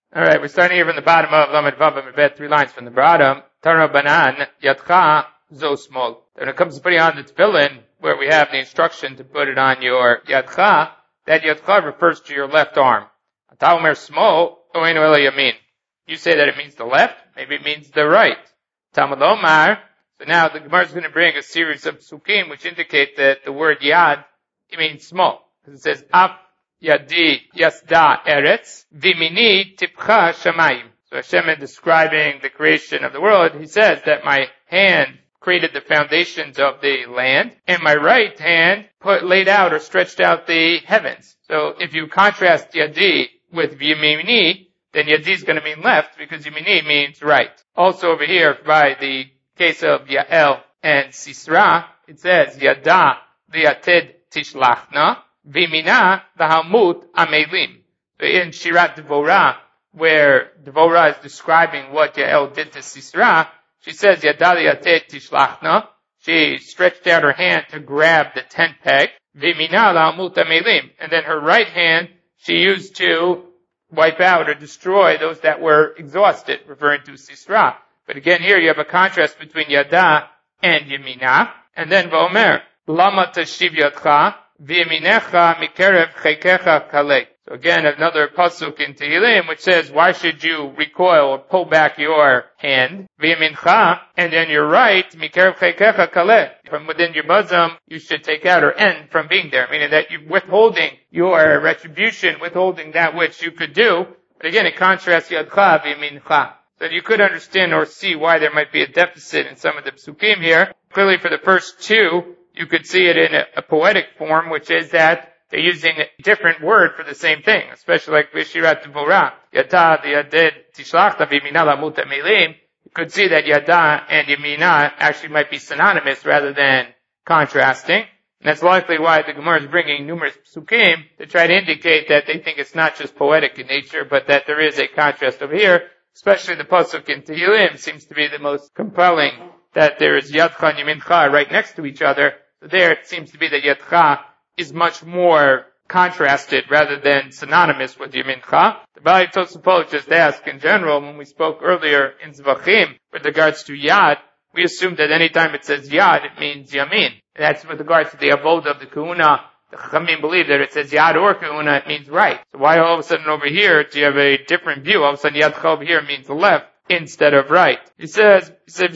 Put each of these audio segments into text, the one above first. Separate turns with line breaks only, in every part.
Alright, we're starting here from the bottom of Lamed Vav Amid, 3 lines from the bottom. Tara Banan, Yadcha, Zo Smol. When it comes to putting on the tefillin, where we have the instruction to put it on your Yadcha, that Yadcha refers to your left arm. Ataumer Smol, Oinu Ela Yamin. You say that it means the left, maybe it means the right. Talmud Omar, so now the Gemara is going to bring a series of psukim which indicate that the word Yad, it means small. Because it says, Af Yadi Yasda Eretz, Vimini Tipcha Shamayim. So Hashem is describing the creation of the world. He says that my hand created the foundations of the land, and my right hand laid out or stretched out the heavens. So if you contrast Yadi with Yemini, then Yadi is going to mean left, because Yemini means right. Also over here, by the case of Yael and Sisra, it says, Yada Liated Tishlachna, Vimina Vahamut Amelim. So in Shirat Devorah, where Devorah is describing what Yael did to Sisra, she says, Yada Liated Tishlachna. She stretched out her hand to grab the tent peg. Vimina Vahamut Amelim. And then her right hand she used to wipe out or destroy those that were exhausted, referring to Sisra. But again, here you have a contrast between Yada and Yemina. And then V'omer, Lama tashiv yadcha, v'yeminecha mikerev chekecha kalei. So again, another pasuk in Tehillim, which says, why should you recoil or pull back your hand? V'yemincha, and then your right, mikerev chekecha kalei. From within your bosom, you should take out or end from being there, meaning that you're withholding your retribution, withholding that which you could do. But again, it contrasts yadcha v'yemincha. So you could understand or see why there might be a deficit in some of the psukim here. Clearly for the first two, you could see it in a poetic form, which is that they're using a different word for the same thing, especially like Vishirat Devorah. Yada Yaded Tishlachta V'Yemina Lamut Amelim. You could see that Yada and Yemina actually might be synonymous rather than contrasting. And that's likely why the Gemara is bringing numerous psukim to try to indicate that they think it's not just poetic in nature, but that there is a contrast over here. Especially the pasuk in Tehillim seems to be the most compelling, that there is Yadcha and Yemincha right next to each other. So there it seems to be that Yadcha is much more contrasted rather than synonymous with Yemincha. The Bali Tosafot just asked in general, when we spoke earlier in Zvachim with regards to Yad, we assume that anytime it says Yad, it means Yamin. And that's with regards to the Avodah of the Kahuna. The Chachamim believe that it says Yad or Kahuna, it means right. So why all of a sudden over here do you have a different view? All of a sudden Yadcha over here means the left instead of right. He says that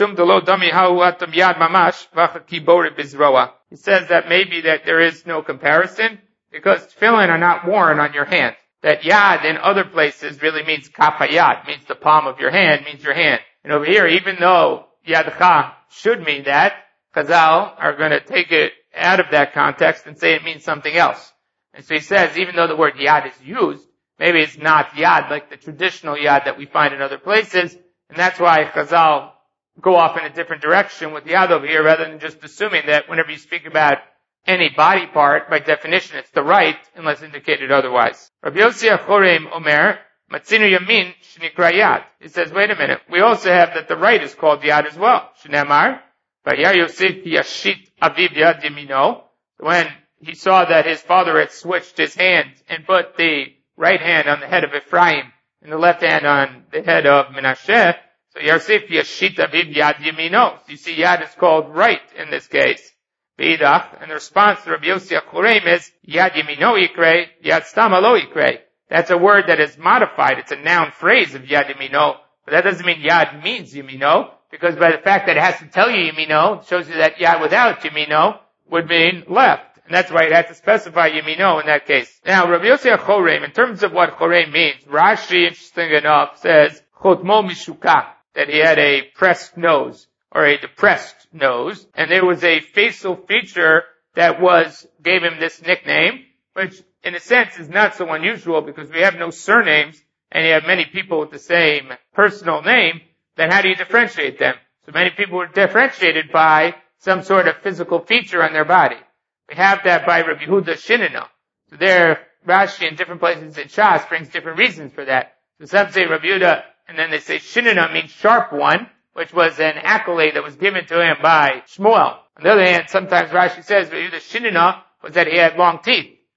maybe that there is no comparison because tefillin are not worn on your hand. That Yad in other places really means kaf hayad, means the palm of your hand, means your hand. And over here, even though Yadcha should mean that, Chazal are going to take it out of that context and say it means something else. And so he says, even though the word Yad is used, maybe it's not Yad like the traditional Yad that we find in other places, and that's why Chazal go off in a different direction with Yad over here rather than just assuming that whenever you speak about any body part, by definition it's the right unless indicated otherwise. Rabbi Yossi HaChoreim Omer, Matzinu Yamin Shnikra Yad. He says, wait a minute, we also have that the right is called Yad as well. Shneamar, Vayar Yosef Yashit Aviv Yad Yamino, when he saw that his father had switched his hand and put the right hand on the head of Ephraim and the left hand on the head of Menashe, so Yosef Yashit Aviv Yad Yamino. So you see Yad is called right in this case. Beidach, and the response to Rabbi Yossi HaChoreim is Yad Yamino Yikre, Yad Stama Lo Yikre. That's a word that is modified. It's a noun phrase of Yad Yamino, but that doesn't mean Yad means Yamino. Because by the fact that it has to tell you Yamino, it shows you that Yad without Yamino would mean left. And that's why it had to specify Yamino in that case. Now, Rabbi Yossi HaChoreim, in terms of what Choreim means, Rashi, interesting enough, says, Chotmo Mishuka, that he had a pressed nose, or a depressed nose, and there was a facial feature that gave him this nickname, which in a sense is not so unusual because we have no surnames, and you have many people with the same personal name. Then how do you differentiate them? So many people were differentiated by some sort of physical feature on their body. We have that by Rabbi Yehuda Shinino. So there, Rashi in different places in Shas brings different reasons for that. So some say Rabbi Yehuda, and then they say Shinino means sharp one, which was an accolade that was given to him by Shmuel. On the other hand, sometimes Rashi says Rabbi Yehuda Shinino was that he had long teeth.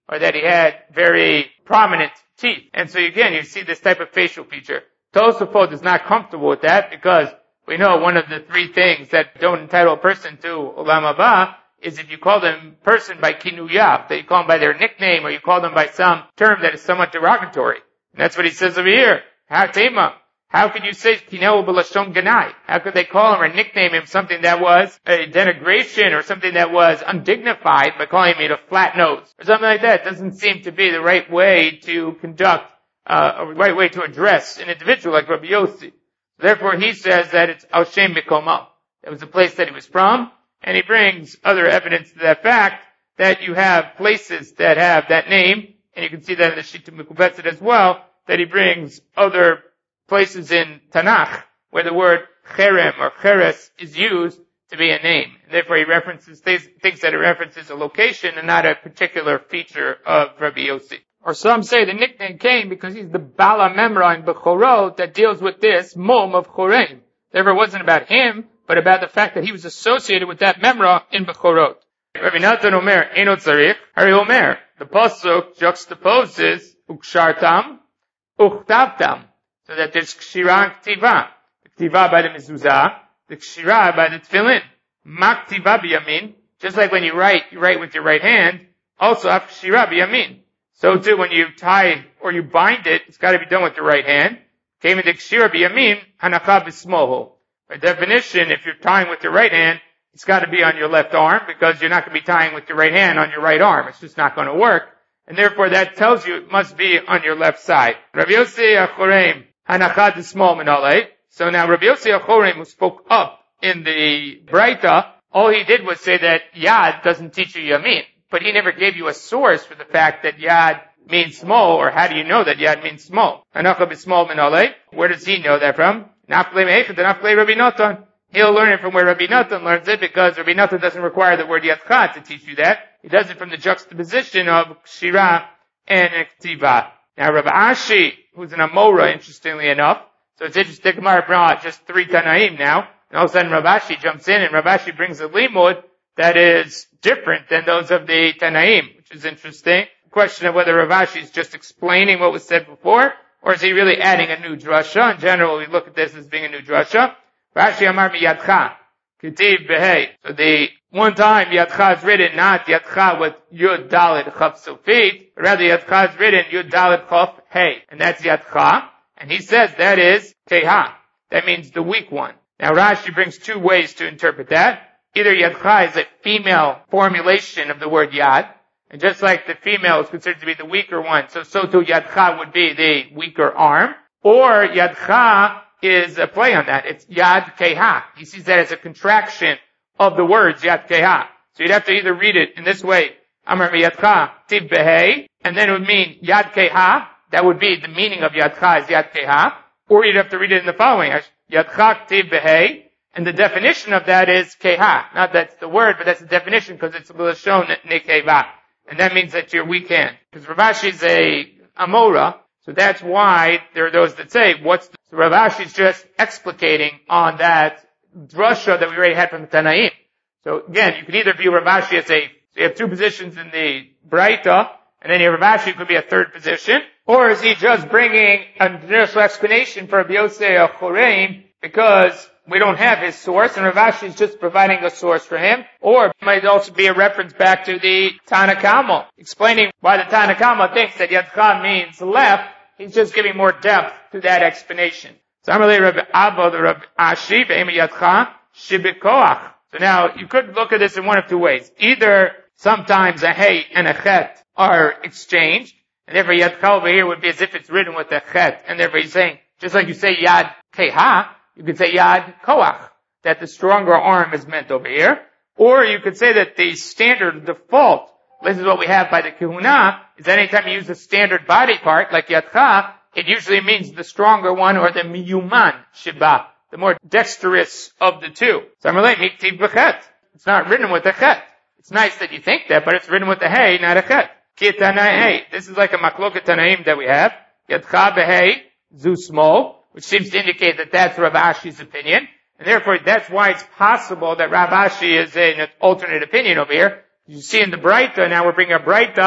or that he had very prominent teeth. And so again, you see this type of facial feature. Tosafot is not comfortable with that because we know one of the three things that don't entitle a person to Olam Haba is if you call them person by kinuyav, that you call them by their nickname or you call them by some term that is somewhat derogatory. And that's what he says over here. Hatema. How could you say kineu b'lashon ganai? How could they call him or nickname him something that was a denigration or something that was undignified by calling him a flat nose or something like that? It doesn't seem to be the right way to conduct, a right way to address an individual like Rabbi Yossi. Therefore, he says that it's al shem mikoma. It was the place that he was from, and he brings other evidence to that fact that you have places that have that name, and you can see that in the Shita Mekubetzet as well, that he brings other places in Tanakh where the word cherem or cheres is used to be a name. And therefore he references, thinks that it references a location and not a particular feature of Rabbi Yossi. Or some say the nickname came because he's the Bala Memra in Bechorot that deals with this mom of Choreim. Therefore it wasn't about him, but about the fact that he was associated with that Memra in Bechorot. Rabbi Natan Omer, Eno Tzarich, Hari Omer. The Pasuk juxtaposes Ukshartam, Uchtavtam. So that there's Kshira and Ktiva. The Ktiva by the Mezuzah, the Kshira by the Tefillin. Mak Ktiva biyamin. Just like when you write with your right hand. Also have Kshira biyamin. So too, when you tie or you bind it, it's got to be done with your right hand. Came into Kshira biyamin, Hanacha b'smoho. By definition, if you're tying with your right hand, it's got to be on your left arm because you're not going to be tying with your right hand on your right arm. It's just not going to work. And therefore that tells you it must be on your left side. Rabbi Yossi Achoreim, Hanachad is small minalei. So now Rabbi Yossi Achoreim, who spoke up in the Braita, all he did was say that Yad doesn't teach you Yamin. But he never gave you a source for the fact that Yad means small, or how do you know that Yad means small? Hanachad is small minalei. Where does he know that from? Naflei Me'echad, Naflei Rabbi Natan. He'll learn it from where Rabbi Natan learns it because Rabbi Natan doesn't require the word Yadcha to teach you that. He does it from the juxtaposition of Kshira and Ktiva. Now Rabbi Ashi, who's an Amora, interestingly enough, so it's interesting, Gemara brought just 3 Tanaim now, and all of a sudden Rabbi Ashi jumps in and Rabbi Ashi brings a limud that is different than those of the Tanaim, which is interesting. The question of whether Rabbi Ashi is just explaining what was said before, or is he really adding a new drasha? In general, we look at this as being a new drasha. Rashi Amar Miyadcha, Ketiv Behei. So the one time Yadcha is written, not Yadcha with Yud Dalet Chaf Sofit, but rather Yadcha is written Yud Dalet Chaf Hey. And that's Yadcha. And he says that is Keha. That means the weak one. Now Rashi brings 2 ways to interpret that. Either Yadcha is a female formulation of the word Yad, and just like the female is considered to be the weaker one, so too Yadcha would be the weaker arm, or Yadcha is a play on that. It's Yad Keha. He sees that as a contraction of the words Yad Keha. So you'd have to either read it in this way, Amar Miyadcha Tiv Behei, and then it would mean Yad Keha. That would be the meaning of Yadcha is Yad Keha. Or you'd have to read it in the following, Yadcha Tiv Behei, and the definition of that is Keha. Not that's the word, but that's the definition because it's L'Lashon Nekeva. And that means that you're weak hand. Because Rav Ashi is a Amora, so that's why there are those that say, so Rav Ashi is just explicating on that drasha that we already had from the Tanaim. So again, you can either view Rav Ashi as you have 2 positions in the Braita, and then your Rav Ashi could be a 3rd position, or is he just bringing an additional explanation for Rabbi Yossi Achoreim because we don't have his source, and Rav Ashi is just providing a source for him, or it might also be a reference back to the Tana Kama, explaining why the Tana Kama thinks that Yadcha means left. He's just giving more depth to that explanation. So I'm really Rabbi Abba, the Rabbi Ashi, Ve'ema Yadcha, Shibikoach. So now, you could look at this in one of 2 ways. Either sometimes a hey and a chet are exchanged, and therefore Yadcha over here would be as if it's written with a chet, and therefore he's saying, just like you say Yad Keha, you could say Yad Koach, that the stronger arm is meant over here. Or you could say that the standard default, this is what we have by the Kehuna, is that anytime you use a standard body part, like Yadcha, it usually means the stronger one or the Miyuman Shiba, the more dexterous of the 2. So I'm relating Miktiv B'chet. It's not written with a chet. It's nice that you think that, but it's written with a hey, not a chet. Kitanai. This is like a Makloket Tanaim that we have. Yadcha B'hei, Zu small, which seems to indicate that that's Rav Ashi's opinion. And therefore, that's why it's possible that Rav Ashi is an alternate opinion over here. You see in the Braita, now we're bringing a Braita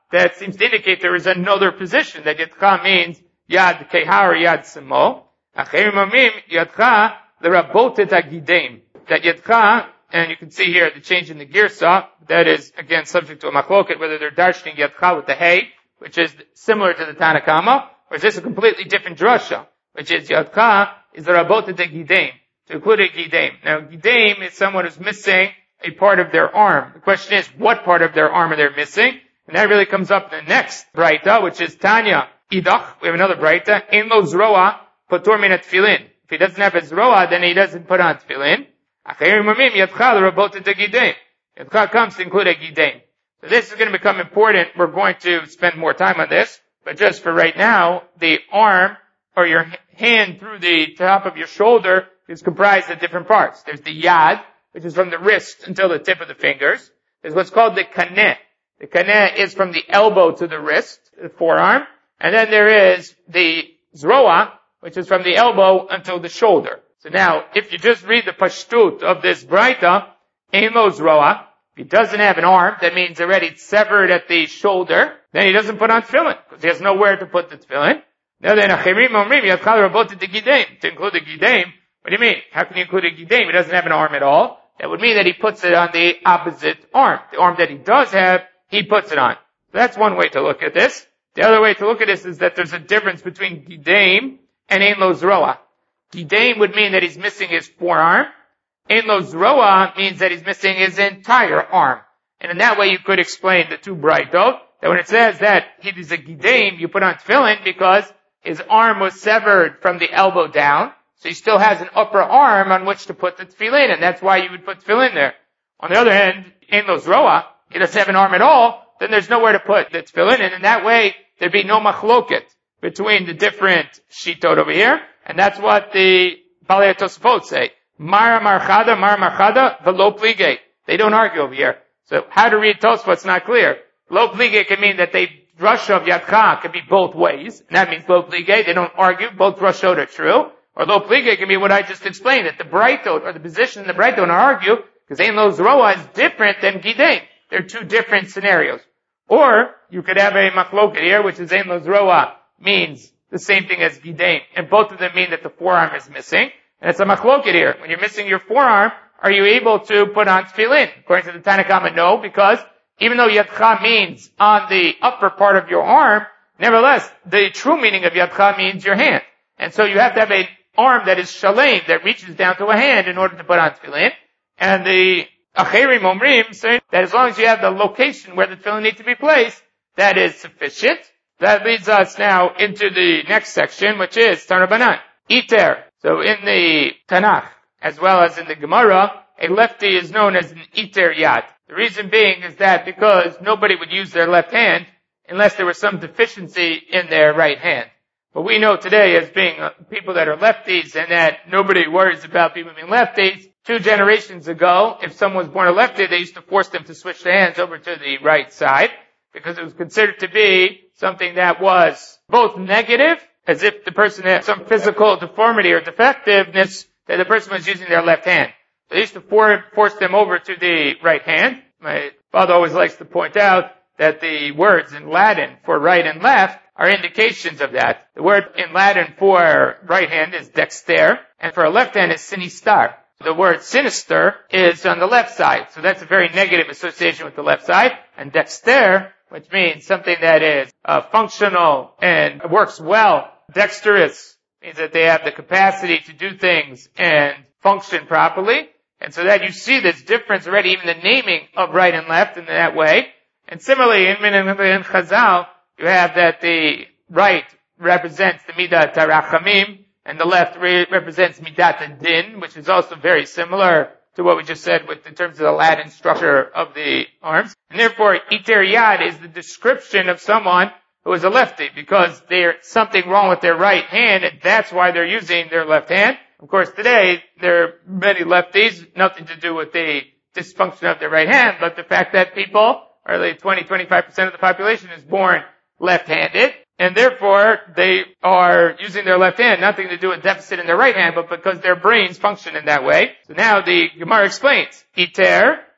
that seems to indicate there is another position, that Yadcha means Yad Keha or Yad Simo. Acherim omrim Yadcha l'rabotet hagideim. That Yadcha, and you can see here the change in the girsa, that is again subject to a machloket, whether they're darshaning Yadcha with the hay, which is similar to the Tanakama, or is this a completely different drasha, which is Yadcha is the rabotet hagideim, to include a gideim. Now gideim is someone who's missing a part of their arm. The question is, what part of their arm are they missing? And that really comes up in the next Braita, which is Tanya Idach. We have another Braita. Ein lo zroa patur min tefillin. If he doesn't have a zroa, then he doesn't put on tefillin. Acherim omrim Yadcha l'rabotet hagideim. Yadcha comes to include a gideim. So this is going to become important. We're going to spend more time on this, but just for right now, the arm or your hand through the top of your shoulder is comprised of different parts. There's the yad, which is from the wrist until the tip of the fingers. There's what's called the kaneh. The kaneh is from the elbow to the wrist, the forearm. And then there is the zroa, which is from the elbow until the shoulder. So now, if you just read the pashtut of this braita, ein lo zroa, if he doesn't have an arm, that means already it's severed at the shoulder, then he doesn't put on tefillin, because he has nowhere to put the tefillin. Now then, achirim omrim Yadcha l'rabotet hagideim, to include the gideim. What do you mean? How can you include a gideim? He doesn't have an arm at all. That would mean that he puts it on the opposite arm. The arm that he does have, he puts it on. So that's one way to look at this. The other way to look at this is that there's a difference between gideim and ein lo zroa. Gideim would mean that he's missing his forearm. Ein lo zroa means that he's missing his entire arm. And in that way you could explain the two braitot, that when it says that he is a gideim, you put on tefillin because his arm was severed from the elbow down. So he still has an upper arm on which to put the tefillin, and that's why you would put tefillin there. On the other hand, ein lo zroa, he doesn't have an arm at all, then there's nowhere to put the tefillin, and in that way, there'd be no machloket between the different shitot over here, and that's what the Balei Tosafot say. Mara marchada, velo plige. They don't argue over here. So how to read Tosafot's not clear. Lo plige can mean that the drasha of Yadcha can be both ways, and that means lo plige, they don't argue, both drashot are true. Or lo plige can be what I just explained, that the braitot, or the position in the braitot don't argue, because ein lo zroa is different than gideim. They're two different scenarios. Or, you could have a machloket here, which is ein lo zroa means the same thing as gideim. And both of them mean that the forearm is missing. And it's a machloket here. When you're missing your forearm, are you able to put on tefillin? According to the Tanakhama, no, because even though Yadcha means on the upper part of your arm, nevertheless, the true meaning of Yadcha means your hand. And so you have to have an arm that is shalem, that reaches down to a hand in order to put on tefillin. And the Acherim Omrim say that as long as you have the location where the tefillin need to be placed, that is sufficient. That leads us now into the next section, which is Tana Banan. Iter. So in the Tanakh, as well as in the Gemara, a lefty is known as an Iter Yad. The reason being is that because nobody would use their left hand unless there was some deficiency in their right hand. But we know today as being people that are lefties and that nobody worries about people being lefties. 2 generations ago, if someone was born a lefty, they used to force them to switch their hands over to the right side because it was considered to be something that was both negative, as if the person had some physical deformity or defectiveness, that the person was using their left hand. They used to force them over to the right hand. My father always likes to point out that the words in Latin for right and left are indications of that. The word in Latin for right hand is dexter, and for a left hand is sinistar. The word sinister is on the left side, so that's a very negative association with the left side. And dexter, which means something that is functional and works well. Dexterous means that they have the capacity to do things and function properly. And so that you see this difference already, even the naming of right and left in that way. And similarly, in Chazal, you have that the right represents the Midat HaRachamim, and the left represents Midat HaDin, which is also very similar to what we just said in terms of the Latin structure of the arms. And therefore, Iter Yad is the description of someone who is a lefty, because there's something wrong with their right hand, and that's why they're using their left hand. Of course, today, there are many lefties, nothing to do with the dysfunction of their right hand, but the fact that people, or like 20-25% of the population is born left-handed, and therefore they are using their left hand, nothing to do with deficit in their right hand, but because their brains function in that way. So now the Gemara explains, Iter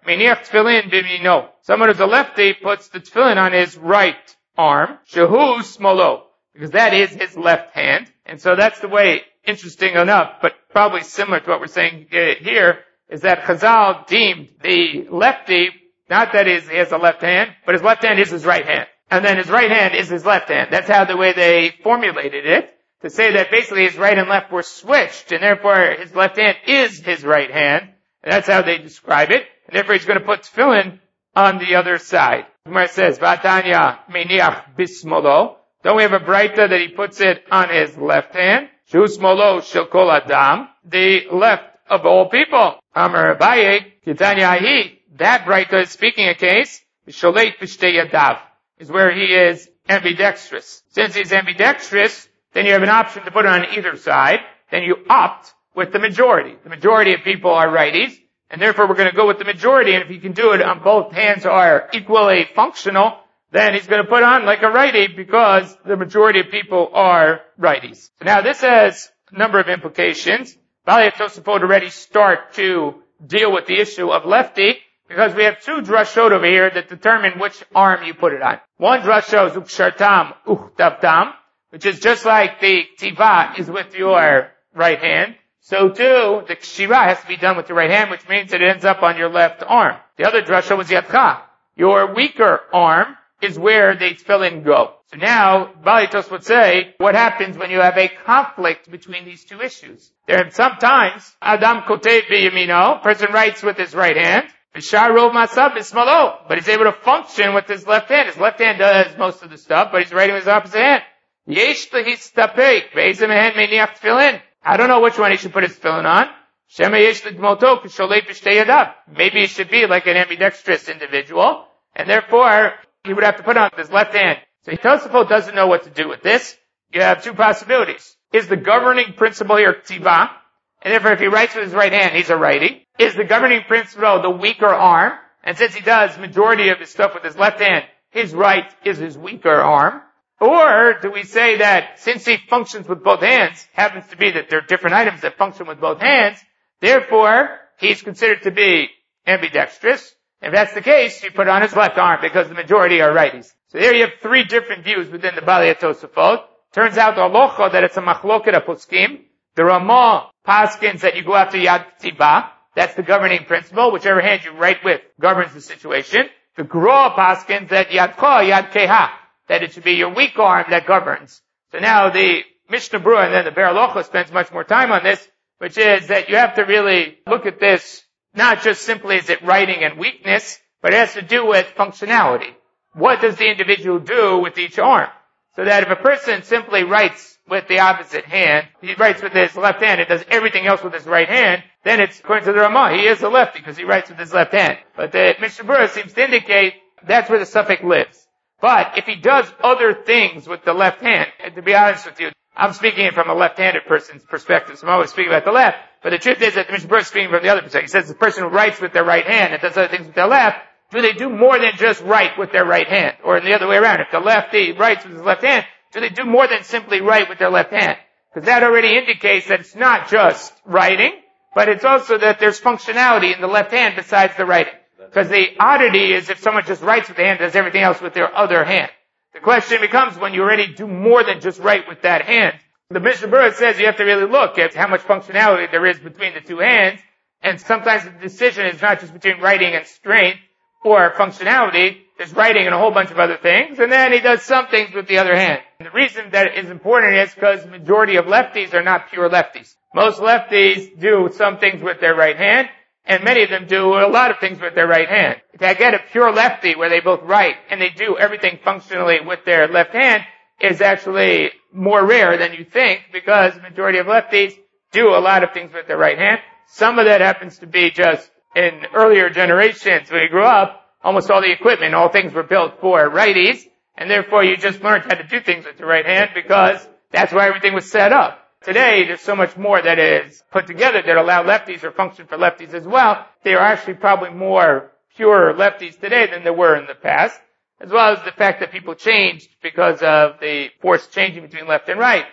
meniach tefillin b'mino. Someone who's a lefty puts the tefillin on his right arm, shehu smolo, because that is his left hand. And so that's the way, interesting enough, but probably similar to what we're saying here, is that Chazal deemed the lefty, not that he has a left hand, but his left hand is his right hand. And then his right hand is his left hand. That's how the way they formulated it, to say that basically his right and left were switched, and therefore his left hand is his right hand. And that's how they describe it. And therefore he's going to put tefillin on the other side. Gemara says, Vatanya meniach bismolo. Don't we have a braita that he puts it on his left hand? Shu smolo shel kol adam. The left of all people. Amar Abaye, Kitanya hi. That braita is speaking a case, Sholeit b'shtei yadav, is where he is ambidextrous. Since he's ambidextrous, then you have an option to put it on either side. Then you opt with the majority. The majority of people are righties, and therefore we're going to go with the majority, and if he can do it on both hands are equally functional, then he's going to put on like a righty because the majority of people are righties. So now this has a number of implications. Bali Tosafot already start to deal with the issue of lefty, because we have two drashot over here that determine which arm you put it on. One drashot is ukshartam uchtavtam, which is just like the tiva is with your right hand. So too, the kshira has to be done with your right hand, which means it ends up on your left arm. The other drashot was yadcha. Your weaker arm is where the tefillin go. So now, Balitos would say, what happens when you have a conflict between these two issues? There are sometimes, Adam kotev b'yamino, person writes with his right hand, B'sharov masab b'smalo, but he's able to function with his left hand. His left hand does most of the stuff, but he's writing with his opposite hand. Yesh l'histapek, be'ezem hen meniach tefillin. I don't know which one he should put his tefillin on. Shema yesh l'dmoto k'sholei b'shtei yadav. Maybe he should be like an ambidextrous individual, and therefore, he would have to put on his left hand. So Tosafot doesn't know what to do with this. You have two possibilities. Is the governing principle here tiva? And therefore if he writes with his right hand, he's a righty. Is the governing principle the weaker arm? And since he does majority of his stuff with his left hand, his right is his weaker arm. Or do we say that since he functions with both hands, happens to be that there are different items that function with both hands, therefore he's considered to be ambidextrous. If that's the case, you put on his left arm because the majority are righties. So there you have three different views within the Bali Tosafot. Turns out the halacha that it's a machloket of poskim. The Ramah paskins that you go after yad tiba. That's the governing principle. Whichever hand you write with governs the situation. The Gra paskins that yad keha, that it should be your weak arm that governs. So now the Mishnah Berurah and then the Be'er Halacha spends much more time on this, which is that you have to really look at this not just simply is it writing and weakness, but it has to do with functionality. What does the individual do with each arm? So that if a person simply writes with the opposite hand, he writes with his left hand and does everything else with his right hand, then it's, according to the Ramah, he is a lefty because he writes with his left hand. But the Mishnah Berurah seems to indicate that's where the suffix lives. But if he does other things with the left hand, and to be honest with you, I'm speaking from a left-handed person's perspective, so I'm always speaking about the left. But the truth is that the Mishnah Berurah is speaking from the other perspective. He says the person who writes with their right hand and does other things with their left, do they do more than just write with their right hand? Or in the other way around, if the lefty writes with his left hand, do they do more than simply write with their left hand? Because that already indicates that it's not just writing, but it's also that there's functionality in the left hand besides the writing. Because the oddity is if someone just writes with the hand, does everything else with their other hand. The question becomes when you already do more than just write with that hand. The Mishnah Berurah says you have to really look at how much functionality there is between the two hands, and sometimes the decision is not just between writing and strength or functionality. There's writing and a whole bunch of other things, and then he does some things with the other hand. And the reason that is important is because the majority of lefties are not pure lefties. Most lefties do some things with their right hand, and many of them do a lot of things with their right hand. To get a pure lefty where they both write and they do everything functionally with their left hand is actually more rare than you think, because the majority of lefties do a lot of things with their right hand. Some of that happens to be just in earlier generations when you grew up, almost all the equipment, all things were built for righties, and therefore you just learned how to do things with your right hand because that's why everything was set up. Today, there's so much more that is put together that allow lefties or function for lefties as well. There are actually probably more pure lefties today than there were in the past, as well as the fact that people changed because of the force changing between left and right.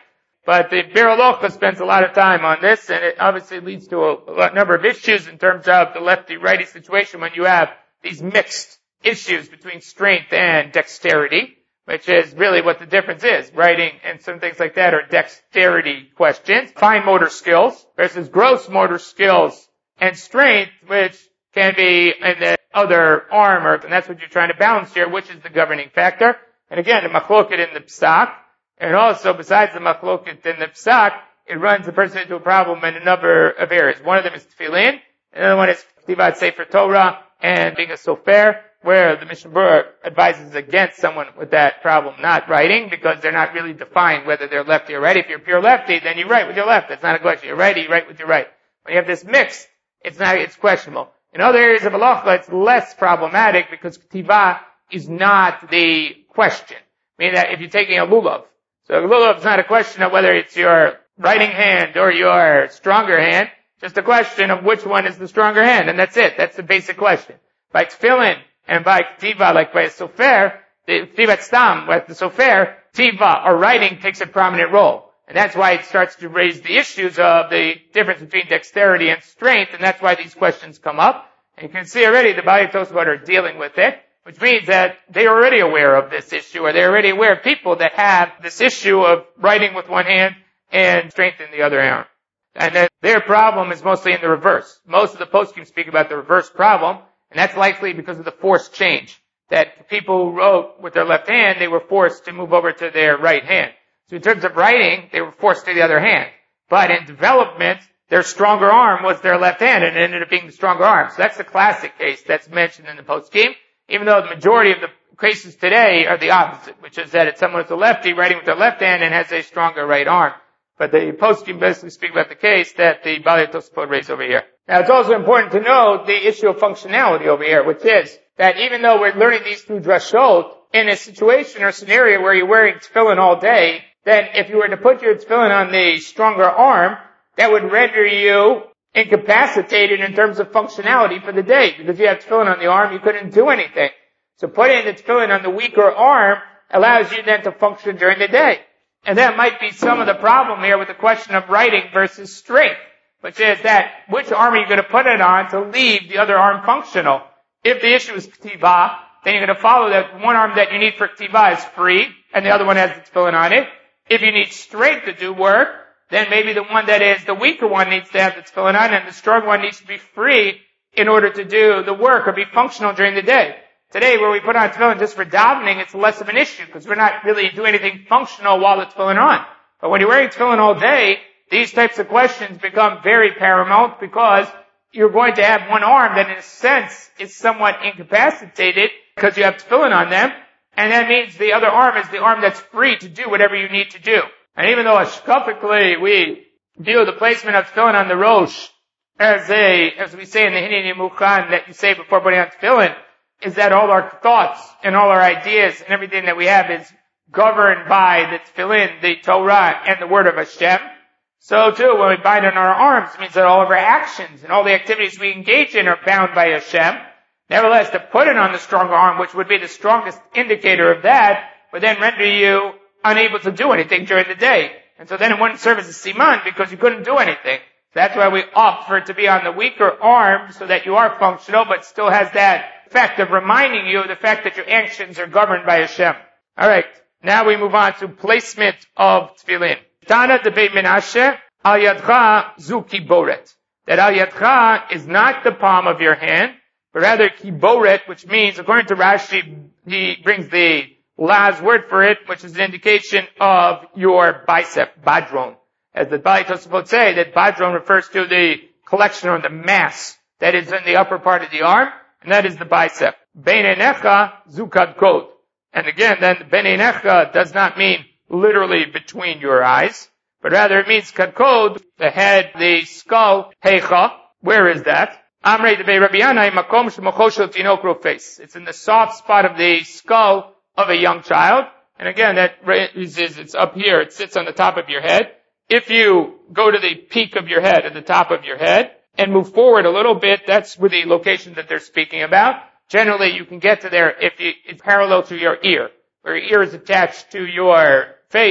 But the Bir Halacha spends a lot of time on this, and it obviously leads to a number of issues in terms of the lefty-righty situation when you have these mixed issues between strength and dexterity, which is really what the difference is. Writing and some things like that are dexterity questions. Fine motor skills versus gross motor skills and strength, which can be in the other arm, and that's what you're trying to balance here, which is the governing factor. And again, the machloket in the psak, and also besides the machloket in the psak, it runs the person into a problem in a number of areas. One of them is tefillin, another one is ktivat sefer Torah, and being a sofer, where the Mishnah Berurah advises against someone with that problem not writing, because they're not really defined whether they're lefty or righty. If you're pure lefty, then you write with your left. That's not a question. You're righty, you write with your right. When you have this mix, it's questionable. In other areas of halacha, it's less problematic because ktiva is not the question. Meaning that if you're taking a lulav, so a lulav is not a question of whether it's your writing hand or your stronger hand, just a question of which one is the stronger hand, and that's it. That's the basic question. By tefillin and by ktiva, like by a sofer, the ktivat stam, with the sofer, ktiva or writing takes a prominent role. And that's why it starts to raise the issues of the difference between dexterity and strength, and that's why these questions come up. And you can see already the Baalei Tosafot are dealing with it, which means that they're already aware of this issue, or they're already aware of people that have this issue of writing with one hand and strength in the other arm. And that their problem is mostly in the reverse. Most of the poskim speak about the reverse problem, and that's likely because of the forced change. That people who wrote with their left hand, they were forced to move over to their right hand. So in terms of writing, they were forced to the other hand. But in development, their stronger arm was their left hand, and it ended up being the stronger arm. So that's the classic case that's mentioned in the poskim, even though the majority of the cases today are the opposite, which is that it's someone who's a lefty writing with their left hand and has a stronger right arm. But the poskim basically speak about the case that the Baalei Tosafot raised over here. Now it's also important to know the issue of functionality over here, which is that even though we're learning these through drashot, in a situation or scenario where you're wearing tefillin all day, then if you were to put your tefillin on the stronger arm, that would render you incapacitated in terms of functionality for the day. Because you have tefillin on the arm, you couldn't do anything. So putting the tefillin on the weaker arm allows you then to function during the day. And that might be some of the problem here with the question of writing versus strength, which is that which arm are you going to put it on to leave the other arm functional? If the issue is ktiva, then you're going to follow that one arm that you need for ktiva is free, and the other one has the tefillin on it. If you need strength to do work, then maybe the one that is the weaker one needs to have the tefillin on, and the strong one needs to be free in order to do the work or be functional during the day. Today, where we put on tefillin just for davening, it's less of an issue because we're not really doing anything functional while the tefillin on. But when you're wearing tefillin all day, these types of questions become very paramount because you're going to have one arm that in a sense is somewhat incapacitated because you have tefillin on them, and that means the other arm is the arm that's free to do whatever you need to do. And even though hashkafically we view the placement of tefillin on the rosh as we say in the Hineni Mukhan that you say before putting on tefillin, is that all our thoughts and all our ideas and everything that we have is governed by the tefillin, the Torah, and the word of Hashem. So too, when we bind on our arms, it means that all of our actions and all the activities we engage in are bound by Hashem. Nevertheless, to put it on the stronger arm, which would be the strongest indicator of that, would then render you unable to do anything during the day. And so then it wouldn't serve as a siman because you couldn't do anything. So that's why we opt for it to be on the weaker arm so that you are functional, but still has that effect of reminding you of the fact that your actions are governed by Hashem. Alright, now we move on to placement of tefillin. Tana de Beit Menashe, al yadcha zu kiboret. That al yadcha is not the palm of your hand, but rather kiboret, which means, according to Rashi, he brings the last word for it, which is an indication of your bicep, badron. As the Baalei Tosafot say, that badron refers to the collection or the mass that is in the upper part of the arm, and that is the bicep. Beinenecha zu kadkod. And again, then beinenecha does not mean literally between your eyes, but rather it means kadkod, the head, the skull, heicha. Where is that? Amrei debei Rabbi Yanai makom shemocho shel tinok rofes. It's in the soft spot of the skull of a young child. And again, it's up here. It sits on the top of your head. If you go to the peak of your head, at the top of your head, and move forward a little bit, that's with the location that they're speaking about. Generally, you can get to there if it's parallel to your ear, where your ear is attached to your face.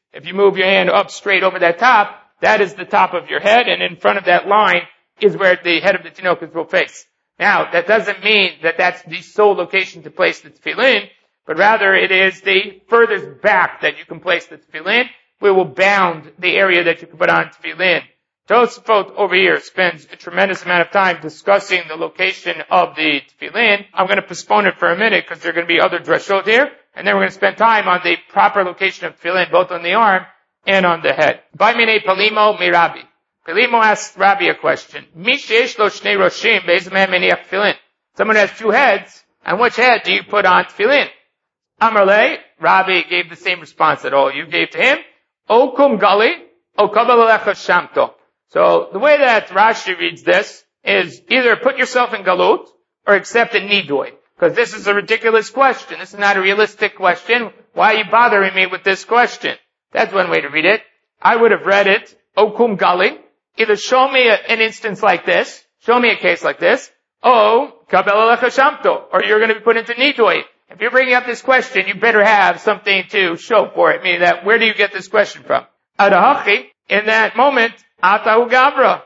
If you move your hand up straight over that top, that is the top of your head, and in front of that line is where the head of the tinokus will face. Now, that doesn't mean that that's the sole location to place the tefillin, but rather it is the furthest back that you can place the tefillin. We will bound the area that you can put on tefillin. Tosafot over here spends a tremendous amount of time discussing the location of the tefillin. I'm going to postpone it for a minute because there are going to be other drashot here, and then we're going to spend time on the proper location of tefillin, both on the arm and on the head. Baimine Palimo mi Rabbi. Palimo asks Rabbi a question. Someone has two heads, and which head do you put on tefillin? Amarle, Rabbi gave the same response that all you gave to him. Okum gali, okabalecha shamto. So the way that Rashi reads this is either put yourself in galut or accept a nidui. Because this is a ridiculous question. This is not a realistic question. Why are you bothering me with this question? That's one way to read it. I would have read it, Okum gali. Either show me an instance like this, show me a case like this, or kabel shamto, or you're going to be put into nidui. If you're bringing up this question, you better have something to show for it. Meaning that, where do you get this question from? Adahachi, in that moment, atahu gavra.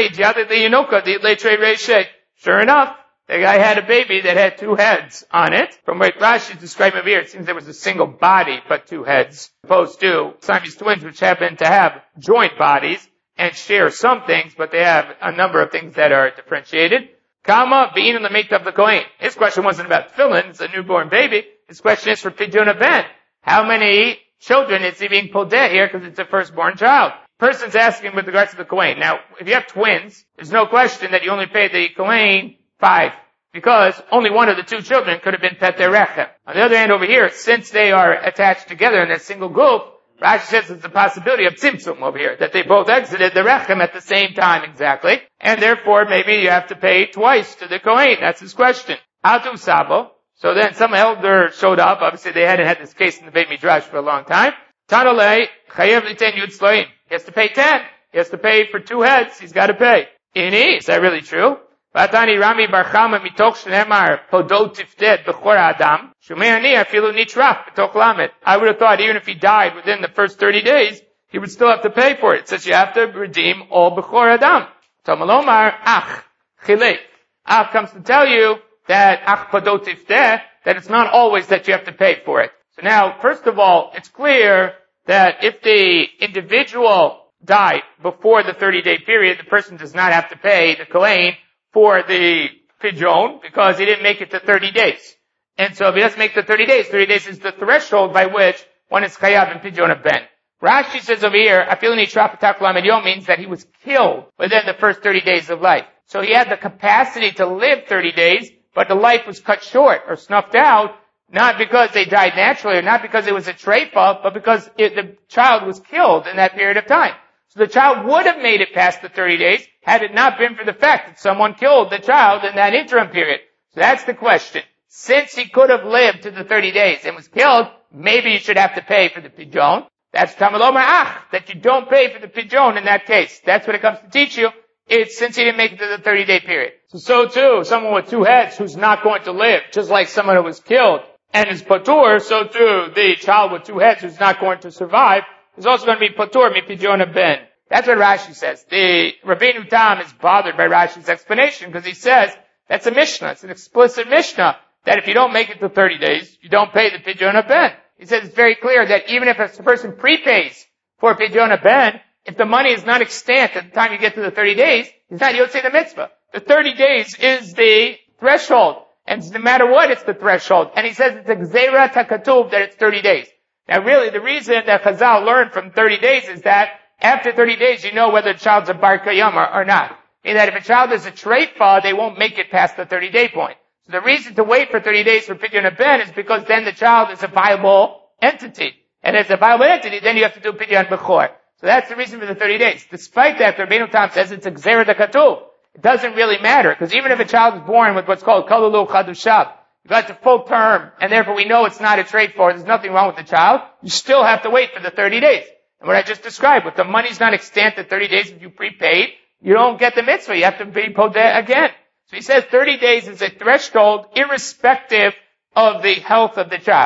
Sure enough, the guy had a baby that had two heads on it. From what Rashi is describing here, it seems there was a single body, but two heads, opposed to Siamese twins, which happen to have joint bodies and share some things, but they have a number of things that are differentiated. Kama be'in the meat of the kohen. His question wasn't about tefillin, it's a newborn baby. His question is for pidyon ben. How many children is he being podeh here because it's a firstborn child? Person's asking with regards to the kohen. Now, if you have twins, there's no question that you only pay the kohen 5, because only one of the two children could have been peteh rechem. On the other hand, over here, since they are attached together in a single group, Rashi says it's a possibility of tzimtzum over here, that they both exited the rechem at the same time exactly, and therefore maybe you have to pay twice to the kohen. That's his question. Atu sabo. So then some elder showed up. Obviously they hadn't had this case in the Beit Midrash for a long time. Tanolei chayev liten yud sloim. He has to pay 10. He has to pay for two heads. He's got to pay. Ini, is that really true? Vatani Rami bar Chama mitoch shneimar podot tifted b'chor adam. Shumei ani afilu nitrach b'toch lamed. I would have thought even if he died within the first 30 days, he would still have to pay for it. It says you have to redeem all b'chor adam. Tamalomar ach chilek. Ach comes to tell you that ach podot tifted, that it's not always that you have to pay for it. So now, first of all, it's clear that if the individual died before the 30-day period, the person does not have to pay the kohen for the pidyon because he didn't make it to 30 days. And so if he doesn't make the 30 days is the threshold by which one is chayav in pidyon of ben. Rashi says over here, afiluni trapatak lamed yom means that he was killed within the first 30 days of life. So he had the capacity to live 30 days, but the life was cut short or snuffed out, not because they died naturally or not because it was a treifa, but because the child was killed in that period of time. So the child would have made it past the 30 days had it not been for the fact that someone killed the child in that interim period. So that's the question. Since he could have lived to the 30 days and was killed, maybe you should have to pay for the pidyon. That's tamaloma that you don't pay for the pidyon in that case. That's what it comes to teach you. It's since he didn't make it to the 30-day period. So too, someone with two heads who's not going to live, just like someone who was killed and is patur, so too the child with two heads who's not going to survive is also going to be patur mi pidyon ben. That's what Rashi says. The Rabbeinu Tam is bothered by Rashi's explanation because he says that's a Mishnah. It's an explicit Mishnah that if you don't make it to 30 days, you don't pay the pidyon ben. He says it's very clear that even if a person prepays for pidyon ben, if the money is not extant at the time you get to the 30 days, he's not yotzei the mitzvah. The 30 days is the threshold. And no matter what, it's the threshold. And he says it's a gzeira takatuv that it's 30 days. Now really, the reason that Chazal learned from 30 days is that after 30 days, you know whether the child's a bar kayam or not. Meaning that if a child is a treifa, they won't make it past the 30-day point. So the reason to wait for 30 days for pidyon ben is because then the child is a viable entity. And as a viable entity, then you have to do pidyon bechor. So that's the reason for the 30 days. Despite that, the Rabbeinu Tam says it's a gzeira takatuv. It doesn't really matter, because even if a child is born with what's called kalulu chadushav, you got the full term, and therefore we know it's not a trade for, there's nothing wrong with the child, you still have to wait for the 30 days. And what I just described, if the money's not extant at 30 days, if you prepaid, you don't get the mitzvah, you have to be podeh again. So he says 30 days is a threshold irrespective of the health of the child.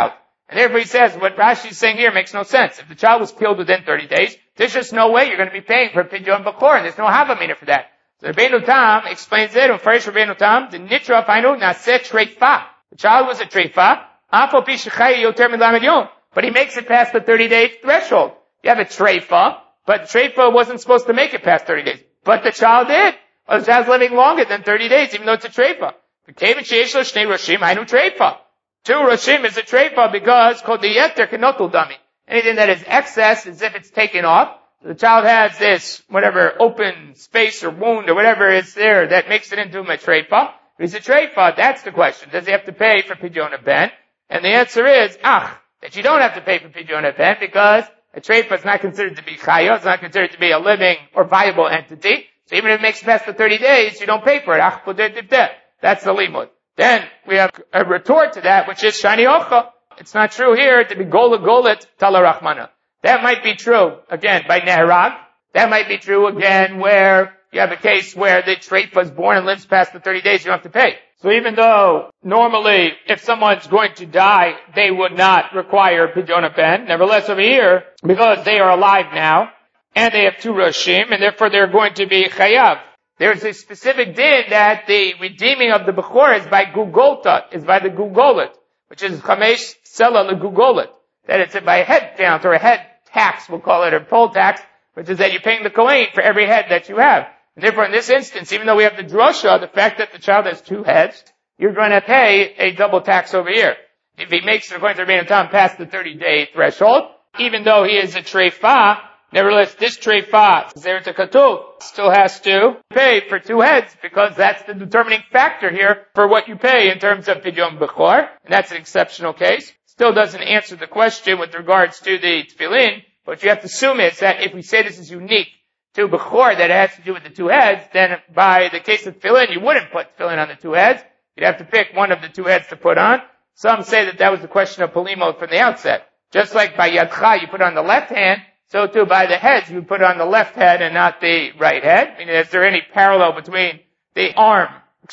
And therefore he says, what Rashi is saying here makes no sense. If the child was killed within 30 days, there's just no way you're going to be paying for Pidyon Bechor, and there's no Havamina for that. So Rabbeinu Tam explains it, Ufarish Rabbeinu Tam, the Nitra Fainu Naseh Treifa. The child was a Treifa, Afo Pi Shechaya Yoter Milamed Yom. But he makes it past the 30-day threshold. You have a Treifa, but the Treifa wasn't supposed to make it past 30 days. But the child did. Well, the child's living longer than 30 days, even though it's a Treifa. Two Roshim is a Treifa because called the Yeter Kenotul Dami. Anything that is excess is if it's taken off. The child has this, whatever, open space or wound or whatever is there that makes it into a Treifa. If he's a Treifa, that's the question. Does he have to pay for Pidyon Ben? And the answer is, that you don't have to pay for Pidyon Ben because a Treifa is not considered to be Chaya, it's not considered to be a living or viable entity. So even if it makes it past the 30 days, you don't pay for it. That's the limud. Then we have a retort to that, which is Shani Ocha. It's not true here to be Gola Golet Tala Rachmana. That might be true, again, by Neherag. That might be true, again, where you have a case where the treifa is born and lives past the 30 days, you don't have to pay. So even though normally if someone's going to die, they would not require Pidyon Ben, nevertheless over here, because they are alive now, and they have two Roshim, and therefore they're going to be Chayav. There's a specific din that the redeeming of the Bechor is by Gugolta, is by the Gugolet, which is Chamesh Sela LeGugolet. That it's by a head count, or a head tax, we'll call it, or poll tax, which is that you're paying the Kohen for every head that you have. And therefore in this instance, even though we have the drosha, the fact that the child has two heads, you're going to pay a double tax over here. If he makes it according to Rabbeinu Tam past the 30-day threshold, even though he is a treifa, nevertheless, this treifa, Zeret HaKatuv, still has to pay for two heads because that's the determining factor here for what you pay in terms of Pidyon Bechor, and that's an exceptional case. Still doesn't answer the question with regards to the tefillin. What you have to assume is that if we say this is unique to Bechor, that it has to do with the two heads, then by the case of tefillin, you wouldn't put tefillin on the two heads. You'd have to pick one of the two heads to put on. Some say that that was the question of Polimo from the outset. Just like by Yadcha, you put on the left hand, so too by the heads, you put on the left head and not the right head. Meaning, is there any parallel between the arm,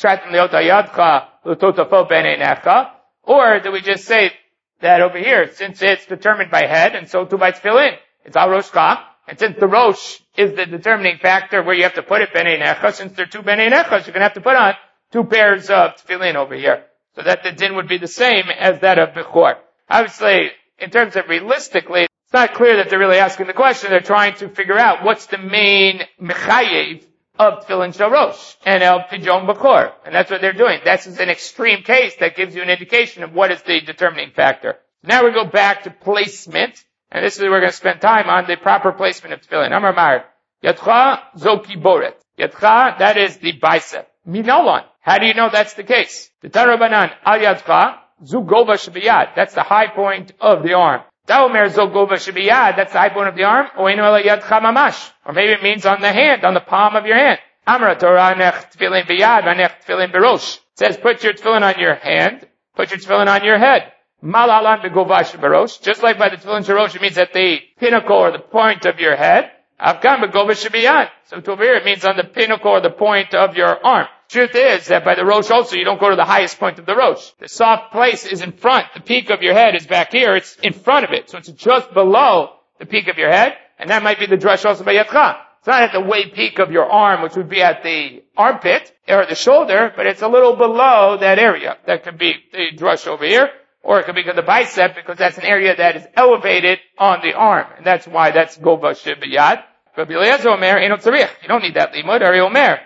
or do we just say that over here, since it's determined by head, and so too by tefillin, it's al roshcha, and since the rosh is the determining factor where you have to put it b'nei necha, since there are two b'nei nechas, you're going to have to put on two pairs of tefillin over here, so that the din would be the same as that of Bechor. Obviously, in terms of realistically, it's not clear that they're really asking the question. They're trying to figure out what's the main mechayev of tefillin shalosh and of Pidyon Bechor, and that's what they're doing. That's an extreme case that gives you an indication of what is the determining factor. Now we go back to placement, and this is where we're going to spend time on the proper placement of tefillin. Amar Mar, Yadcha Zoki Boret. Yadcha, that is the bicep. Minolon. How do you know that's the case? The Tarabanan Al Yadcha Zugova Shabiyad. That's the high point of the arm. Daomer Zogova Shabiyad. That's the high point of the arm. Or maybe it means on the hand, on the palm of your hand. Amra Torah Nech Tefillin Biyad Vanech Tefillin Berosh. It says put your tefillin on your hand, put your tefillin on your head. Malalan Begovash Berosh. Just like by the tefillin Sherosh, it means at the pinnacle or the point of your head. Afghan Begovash Shabiyad. So over here it means on the pinnacle or the point of your arm. Truth is that by the Rosh also, you don't go to the highest point of the Rosh. The soft place is in front. The peak of your head is back here. It's in front of it. So it's just below the peak of your head. And that might be the drush also by Yadcha. It's not at the way peak of your arm, which would be at the armpit or the shoulder, but it's a little below that area. That could be the drush over here. Or it could be the bicep because that's an area that is elevated on the arm. And that's why that's Gova Shibiyad. Rabbi Eliezer Omer, you don't need that limud. Ari Omer.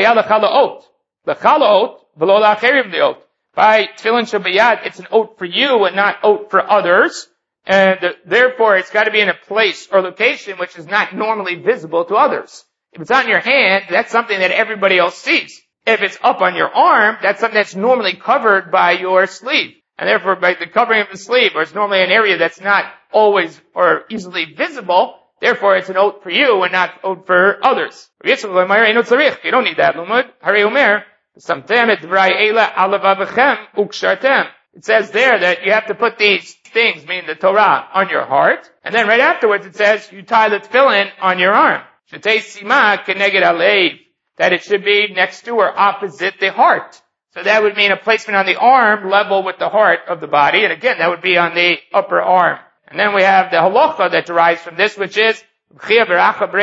The chala oat, below the acherim the oat. By tefillin shabiyad, it's an oat for you and not oat for others. And therefore, it's got to be in a place or location which is not normally visible to others. If it's on your hand, that's something that everybody else sees. If it's up on your arm, that's something that's normally covered by your sleeve. And therefore, by the covering of the sleeve, or it's normally an area that's not always or easily visible, therefore, it's an oat for you and not oat for others. You don't need that, lumud. Hari Omer. It says there that you have to put these things, meaning the Torah, on your heart. And then right afterwards it says you tie the tefillin on your arm. That it should be next to or opposite the heart. So that would mean a placement on the arm level with the heart of the body. And again, that would be on the upper arm. And then we have the halacha that derives from this, which is, they used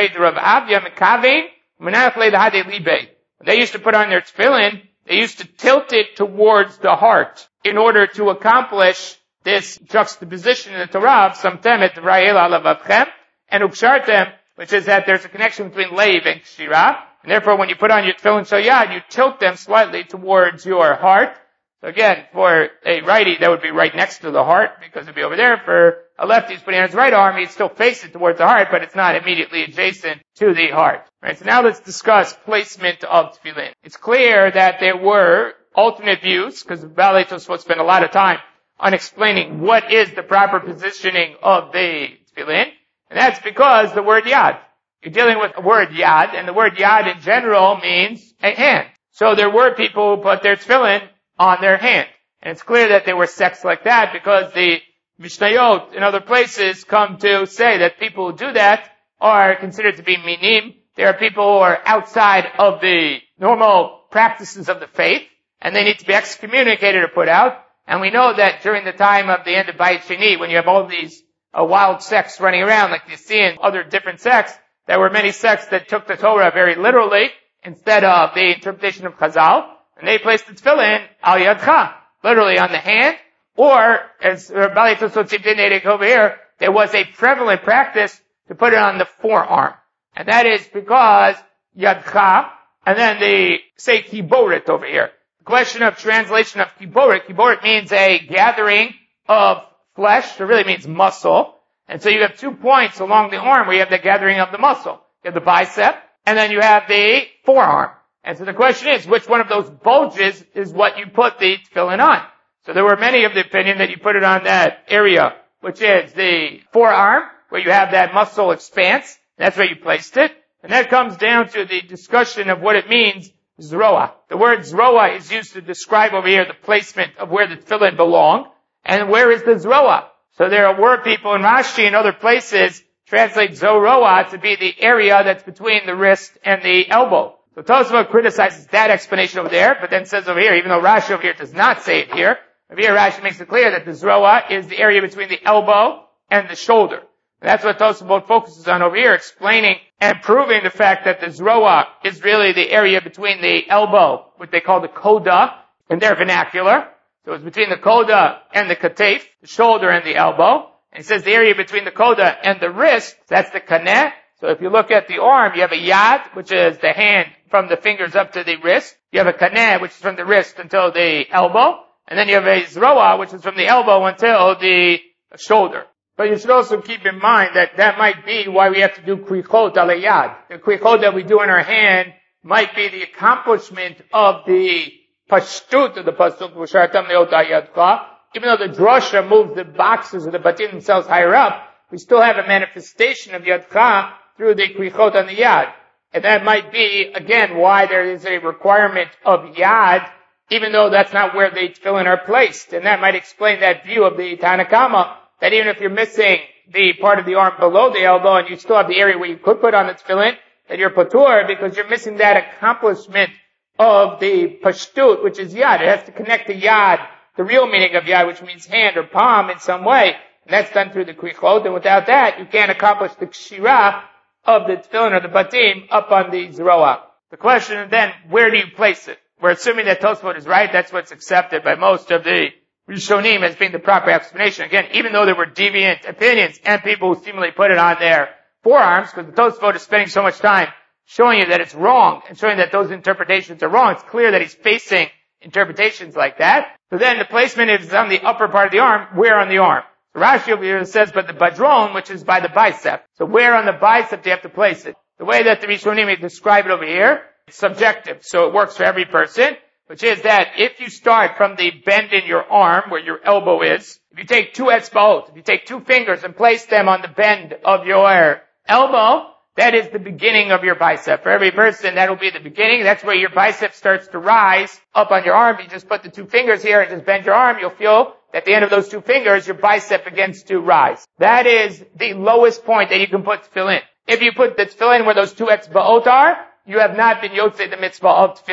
to put on their tefillin, they used to tilt it towards the heart in order to accomplish this juxtaposition in the Torah of Samtem et Vrayel alavavchem and Ukshartem, which is that there's a connection between Leiv and Kshira. And therefore, when you put on your tefillin shel yad, you tilt them slightly towards your heart. So again, for a righty, that would be right next to the heart, because it'd be over there. For a lefty who's putting on his right arm, he'd still face it towards the heart, but it's not immediately adjacent to the heart. Right, so now let's discuss placement of tefillin. It's clear that there were alternate views, because Baalei Tosfot spent a lot of time on explaining what is the proper positioning of the tefillin, and that's because the word yad. You're dealing with the word yad, and the word yad in general means a hand. So there were people who put their tefillin on their hand. And it's clear that there were sects like that because the Mishnayot in other places come to say that people who do that are considered to be minim. They are people who are outside of the normal practices of the faith, and they need to be excommunicated or put out. And we know that during the time of the end of Bayit Sheni, when you have all these wild sects running around like you see in other different sects, there were many sects that took the Torah very literally instead of the interpretation of Chazal, and they placed the tefillin al yadcha, literally on the hand, or, as Baalei Tosfot did over here, there was a prevalent practice to put it on the forearm. And that is because yadcha, and then they say kiboret over here. The question of translation of kiboret means a gathering of flesh, it really means muscle. And so you have 2 points along the arm where you have the gathering of the muscle. You have the bicep, and then you have the forearm. And so the question is, which one of those bulges is what you put the tefillin on? So there were many of the opinion that you put it on that area, which is the forearm, where you have that muscle expanse. That's where you placed it. And that comes down to the discussion of what it means, zroa. The word zroa is used to describe over here the placement of where the tefillin belong. And where is the zroa? So there were people in Rashi and other places translate zoroa to be the area that's between the wrist and the elbow. So Tosfot criticizes that explanation over there, but then says over here, even though Rashi over here does not say it here, over here Rashi makes it clear that the zroa is the area between the elbow and the shoulder. And that's what Tosfot focuses on over here, explaining and proving the fact that the zroa is really the area between the elbow, what they call the koda in their vernacular. So it's between the koda and the katef, the shoulder and the elbow. And it says the area between the koda and the wrist, that's the kaneh. So if you look at the arm, you have a yad, which is the hand from the fingers up to the wrist. You have a kaneh, which is from the wrist until the elbow. And then you have a zroa, which is from the elbow until the shoulder. But you should also keep in mind that that might be why we have to do krichot al yad. The krichot that we do in our hand might be the accomplishment of the pashtut of the pasuk, v'shartam leota yadcha. Even though the drasha moves the boxes of the batim themselves higher up, we still have a manifestation of yadcha through the krichot on the yad. And that might be, again, why there is a requirement of yad, even though that's not where the tefillin are placed. And that might explain that view of the Tanakama, that even if you're missing the part of the arm below the elbow and you still have the area where you could put on the tefillin, that you're patur because you're missing that accomplishment of the pashtut, which is yad. It has to connect the yad, the real meaning of yad, which means hand or palm in some way. And that's done through the krichot. And without that, you can't accomplish the kshira of the tefillin or the batim up on the zroa. The question is then, where do you place it? We're assuming that Tosfot is right. That's what's accepted by most of the Rishonim as being the proper explanation. Again, even though there were deviant opinions and people who seemingly put it on their forearms, because the Tosfot is spending so much time showing you that it's wrong and showing that those interpretations are wrong, it's clear that he's facing interpretations like that. So then the placement is on the upper part of the arm. Where on the arm? So Rashi over here says, but the badron, which is by the bicep. So where on the bicep do you have to place it? The way that the Rishonim describe it over here, it's subjective, so it works for every person, which is that if you start from the bend in your arm, where your elbow is, if you take 2 etzbaot, if you take 2 fingers and place them on the bend of your elbow, that is the beginning of your bicep. For every person, that will be the beginning. That's where your bicep starts to rise up on your arm. You just put the 2 fingers here and just bend your arm, you'll feel at the end of those 2 fingers, your bicep begins to rise. That is the lowest point that you can put tefillin. If you put the tefillin where those 2 etzbaot are, you have not been yotzei the mitzvah of tefillin.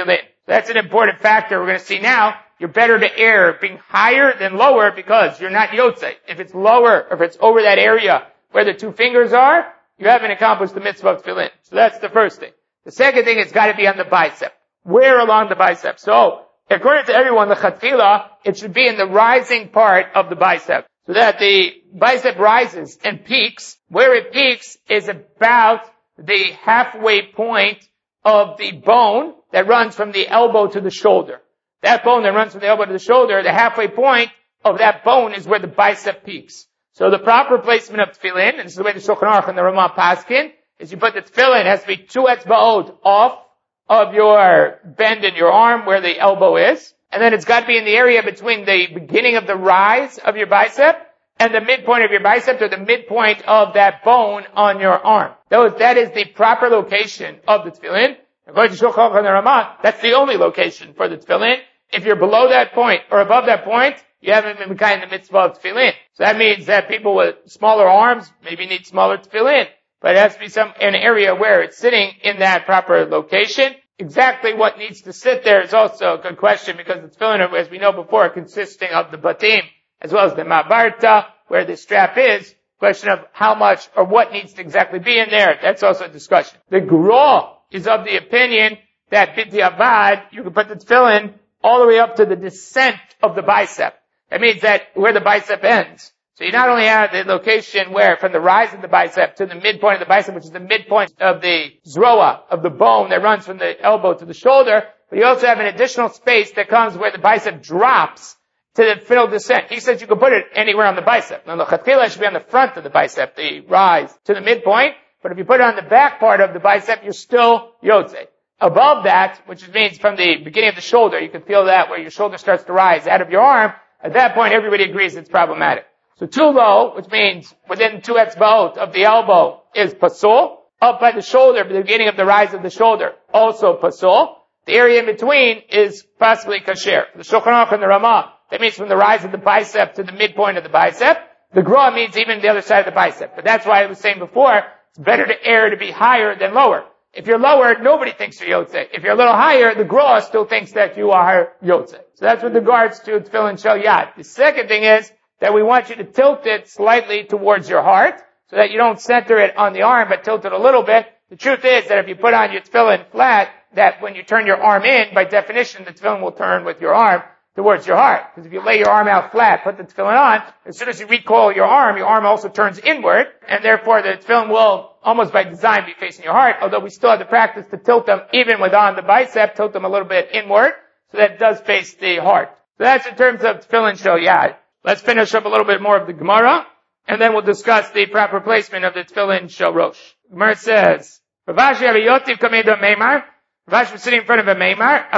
That's an important factor we're going to see now. You're better to err being higher than lower because you're not yotze. If it's lower, or if it's over that area where the two fingers are, you haven't accomplished the mitzvah of tefillin. So that's the first thing. The second thing, it's got to be on the bicep. Where along the bicep? So, according to everyone, the chatchila, it should be in the rising part of the bicep. So that the bicep rises and peaks. Where it peaks is about the halfway point of the bone that runs from the elbow to the shoulder. That bone that runs from the elbow to the shoulder, the halfway point of that bone is where the bicep peaks. So the proper placement of tefillin, and this is the way the Shulchan Aruch and the Ramah paskin, is you put the tefillin, it has to be 2 etzbaot off of your bend in your arm where the elbow is. And then it's got to be in the area between the beginning of the rise of your bicep and the midpoint of your bicep to the midpoint of that bone on your arm. That is the proper location of the tefillin. According to Shulchan Aruch and the Ramah, that's the only location for the tefillin. If you're below that point or above that point, you haven't been kind of the mitzvah of tefillin. So that means that people with smaller arms maybe need smaller tefillin. But it has to be an area where it's sitting in that proper location. Exactly what needs to sit there is also a good question because the tefillin, as we know before, consisting of the batim as well as the mabarta, where the strap is. Question of how much or what needs to exactly be in there. That's also a discussion. The Gra is of the opinion that b'diavad, you can put the tefillin all the way up to the descent of the bicep. That means that where the bicep ends. So you not only have the location where from the rise of the bicep to the midpoint of the bicep, which is the midpoint of the zroa, of the bone that runs from the elbow to the shoulder, but you also have an additional space that comes where the bicep drops to the final descent. He says you can put it anywhere on the bicep. Now the chatchila should be on the front of the bicep, the rise to the midpoint, but if you put it on the back part of the bicep, you're still yotze. Above that, which means from the beginning of the shoulder, you can feel that where your shoulder starts to rise out of your arm, at that point everybody agrees it's problematic. So too low, which means within 2 etzbaot of the elbow, is pasul. Up by the shoulder, the beginning of the rise of the shoulder, also pasul. The area in between is possibly kasher. The Shulchan Aruch and the Ramah, that means from the rise of the bicep to the midpoint of the bicep. The Gra means even the other side of the bicep. But that's why I was saying before, it's better to err to be higher than lower. If you're lower, nobody thinks you're yotze. If you're a little higher, the Gra still thinks that you are yotze. So that's with regards to tefillin shel yad. The second thing is that we want you to tilt it slightly towards your heart, so that you don't center it on the arm, but tilt it a little bit. The truth is that if you put on your tefillin flat, that when you turn your arm in, by definition, the tefillin will turn with your arm towards your heart. Because if you lay your arm out flat, put the tefillin on, as soon as you recoil your arm also turns inward, and therefore the tefillin will, almost by design, be facing your heart, although we still have the practice to tilt them, even with on the bicep, tilt them a little bit inward, so that it does face the heart. So that's in terms of tefillin shel yad. Let's finish up a little bit more of the Gemara, and then we'll discuss the proper placement of the tefillin shel rosh. Gemara says, Ravashi Abiyotiv Kamedo Meimar. Ravashi was sitting in front of a Meimar.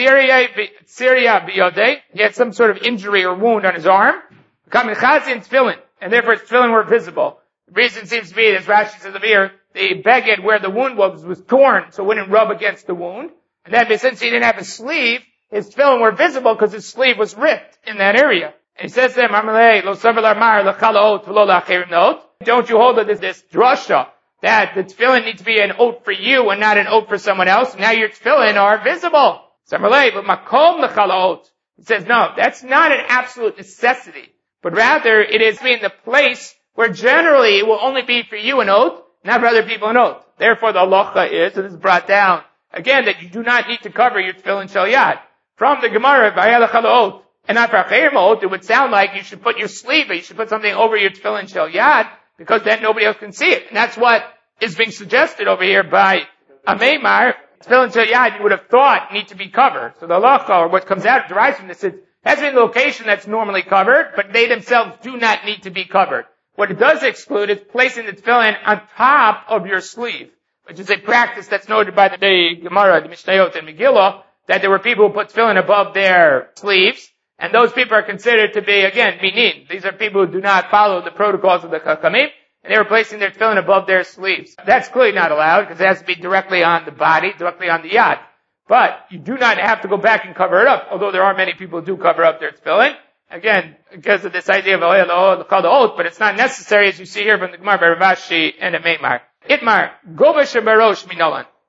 Abitziria biyodei. He had some sort of injury or wound on his arm. Kamechazin tefillin. And therefore his tefillin were visible. The reason seems to be, as Rashi says over here, the beged where the wound was torn, so it wouldn't rub against the wound. And then since he didn't have a sleeve, his tefillin were visible because his sleeve was ripped in that area. And he says to him, don't you hold this drasha that the tefillin need to be an oath for you and not an oath for someone else? Now your tefillin are visible. He says, no, that's not an absolute necessity, but rather it is in the place where generally it will only be for you an oath, not for other people an oath. Therefore the halacha is, and this is brought down, again, that you do not need to cover your tefillin shel yad. From the Gemara, and not for a chayim oath, it would sound like you should put your sleeve, but you should put something over your tefillin shel yad, because then nobody else can see it. And that's what is being suggested over here by a meimar. Tefillin shel yad, you would have thought, need to be covered. So the halacha, or what comes out, derives from this, it has been a location that's normally covered, but they themselves do not need to be covered. What it does exclude is placing the tefillin on top of your sleeve, which is a practice that's noted by the Gemara, the Mishnayot, and Megillah, that there were people who put tefillin above their sleeves. And those people are considered to be, again, minin. These are people who do not follow the protocols of the chachamim, and they were placing their tefillin above their sleeves. That's clearly not allowed, because it has to be directly on the body, directly on the yad. But you do not have to go back and cover it up, although there are many people who do cover up their tefillin. Again, because of this idea of called the oath, but it's not necessary, as you see here from the Gemara by Ravashi and the Meimar. Itmar, Goba Shebarosh Minolan.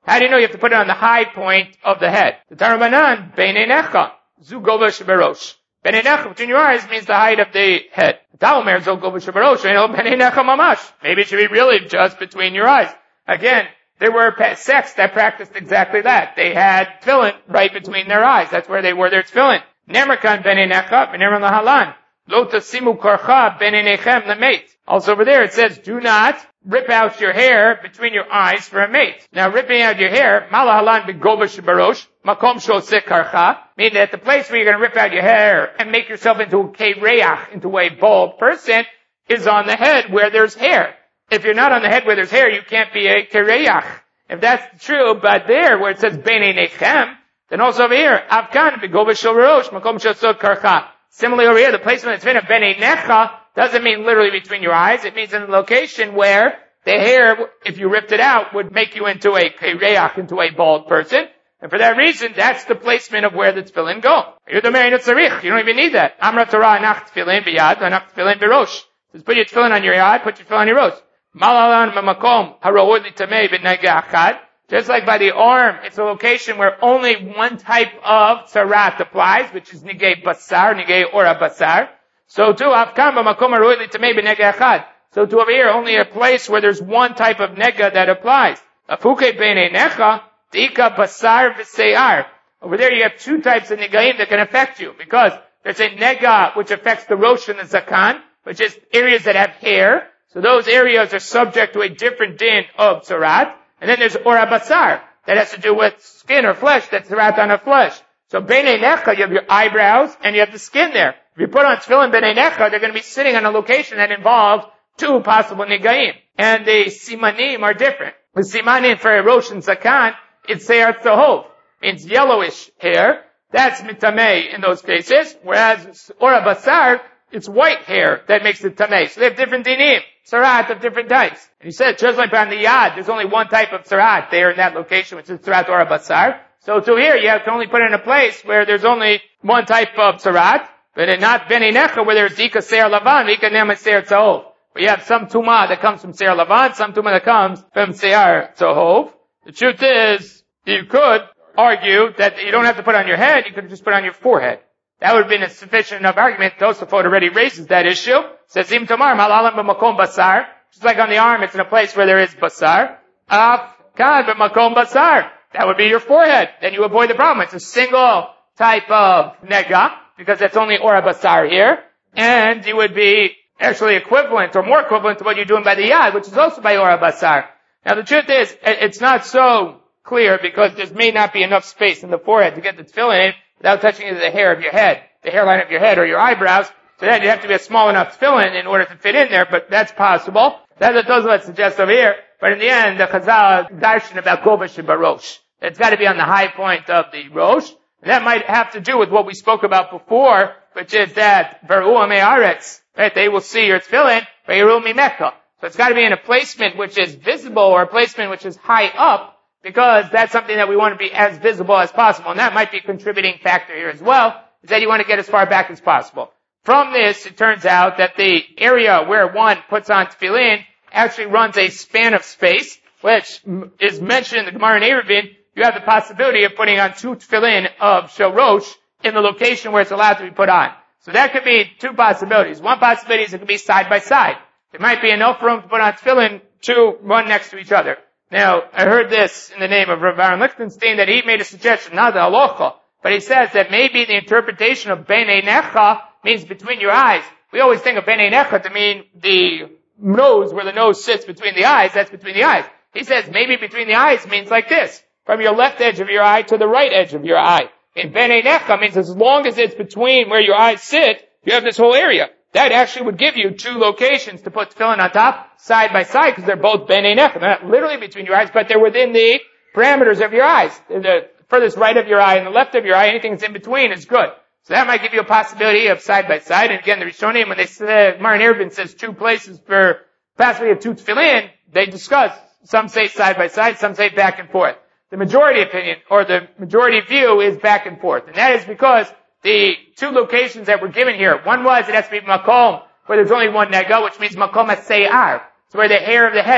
How do you know you have to put it on the high point of the head? The Tarabanan, Beinei Necha, Zu Gova Sheberosh. Beinei Necha, between your eyes, means the height of the head. Talmer, Zu Gova Sheberosh, Beinei Necha Mamash. Maybe it should be really just between your eyes. Again, there were sects that practiced exactly that. They had tefillin right between their eyes. That's where they wore their tefillin. Nemerkan Beinei Necha, V'nemer Lahalan. Lo tasimu korcha beinei nechem lemeit. Also over there it says, do not rip out your hair between your eyes for a mate. Now ripping out your hair, malahalan begova shebarosh, makom shoseh karcha, meaning that the place where you're going to rip out your hair and make yourself into a kereach, into a bald person, is on the head where there's hair. If you're not on the head where there's hair, you can't be a kereach. If that's true, but there where it says beinei nechem, then also over here, avkan begova shebarosh, makom shoseh karcha. Similarly over here, the placement of Beinei Necha doesn't mean literally between your eyes. It means in the location where the hair, if you ripped it out, would make you into a kereach, into a bald person. And for that reason, that's the placement of where the tefillin go. You don't even need that. Amra Torah nach tefillin b'yad, nach tefillin b'rosh. Just put your tefillin on your eye, put your tefillin on your rosh. Malalan mamakom harood litamei b'nega achad. Just like by the arm, it's a location where only one type of tzarat applies, which is nigei basar, nigei ora basar. So too, afkan b'makom haroid litamei b'nega achad. So too over here, only a place where there's one type of nega that applies. Afuke beinei necha, dika basar v'seiar. Over there you have two types of negaim that can affect you, because there's a nega which affects the rosh and the zakan, which is areas that have hair. So those areas are subject to a different din of tzarat. And then there's ora basar, that has to do with skin or flesh, that's tzaraat on a flesh. So beinei necha, you have your eyebrows, and you have the skin there. If you put on tefillin beinei necha, they're going to be sitting on a location that involves two possible negaim. And the simanim are different. The simanim for a rosh and zakan, it's seir tzahov, means yellowish hair. That's mitamei in those cases. Whereas ora basar, it's white hair that makes it tamei. So they have different dinim. Tzarat of different types. And he said, just like on the yad, there's only one type of tzarat there in that location, which is tzarat ora basar. So to here, you have to only put it in a place where there's only one type of tzarat, but in not beinei necha, where there's dika seir lavan, dika nema seir tzahov. Where you have some tumah that comes from seir lavan, some tumah that comes from seir tzahov. The truth is, you could argue that you don't have to put it on your head, you could just put it on your forehead. That would have been a sufficient enough argument. Tosafot already raises that issue. Says, Im Tamar, Malalam b'makom basar. Just like on the arm, it's in a place where there is basar. Afkan b'makom basar. That would be your forehead. Then you avoid the problem. It's a single type of nega, because that's only ora basar here. And you would be actually equivalent, or more equivalent to what you're doing by the yad, which is also by ora basar. Now the truth is, it's not so clear, because there may not be enough space in the forehead to get the tefillin in, without touching the hair of your head, the hairline of your head or your eyebrows. So then you have to be a small enough tefillin in order to fit in there, but that's possible. That's what Tosafot suggests over here. But in the end, the Chazal darshan about gova shebarosh. It's got to be on the high point of the rosh. And that might have to do with what we spoke about before, which is that Veru Aretz, right? They will see your tefillin, Veru Mimeka. So it's got to be in a placement which is visible, or a placement which is high up, because that's something that we want to be as visible as possible. And that might be a contributing factor here as well, is that you want to get as far back as possible. From this, it turns out that the area where one puts on tefillin actually runs a span of space, which is mentioned in the Gemara in Eruvin. You have the possibility of putting on two tefillin of shorosh in the location where it's allowed to be put on. So that could be two possibilities. One possibility is it could be side by side. There might be enough room to put on tefillin, two run next to each other. Now, I heard this in the name of Rav Aaron Lichtenstein, that he made a suggestion, not the halacha, but he says that maybe the interpretation of beinei necha means between your eyes. We always think of beinei necha to mean the nose, where the nose sits between the eyes, that's between the eyes. He says maybe between the eyes means like this, from your left edge of your eye to the right edge of your eye. And beinei necha means as long as it's between where your eyes sit, you have this whole area. That actually would give you two locations to put tefillin on top, side by side, because they're both beinei necha. They're not literally between your eyes, but they're within the parameters of your eyes. The furthest right of your eye and the left of your eye, anything that's in between is good. So that might give you a possibility of side by side. And again, the Rishonim, when they say, Marin Eruvin says two places for possibility of two tefillin, they discuss. Some say side by side, some say back and forth. The majority opinion, or the majority view, is back and forth. And that is because the two locations that were given here, one was it has to be makom, where there's only one nega, which means makom as-sei'ar. It's where the hair of the head is.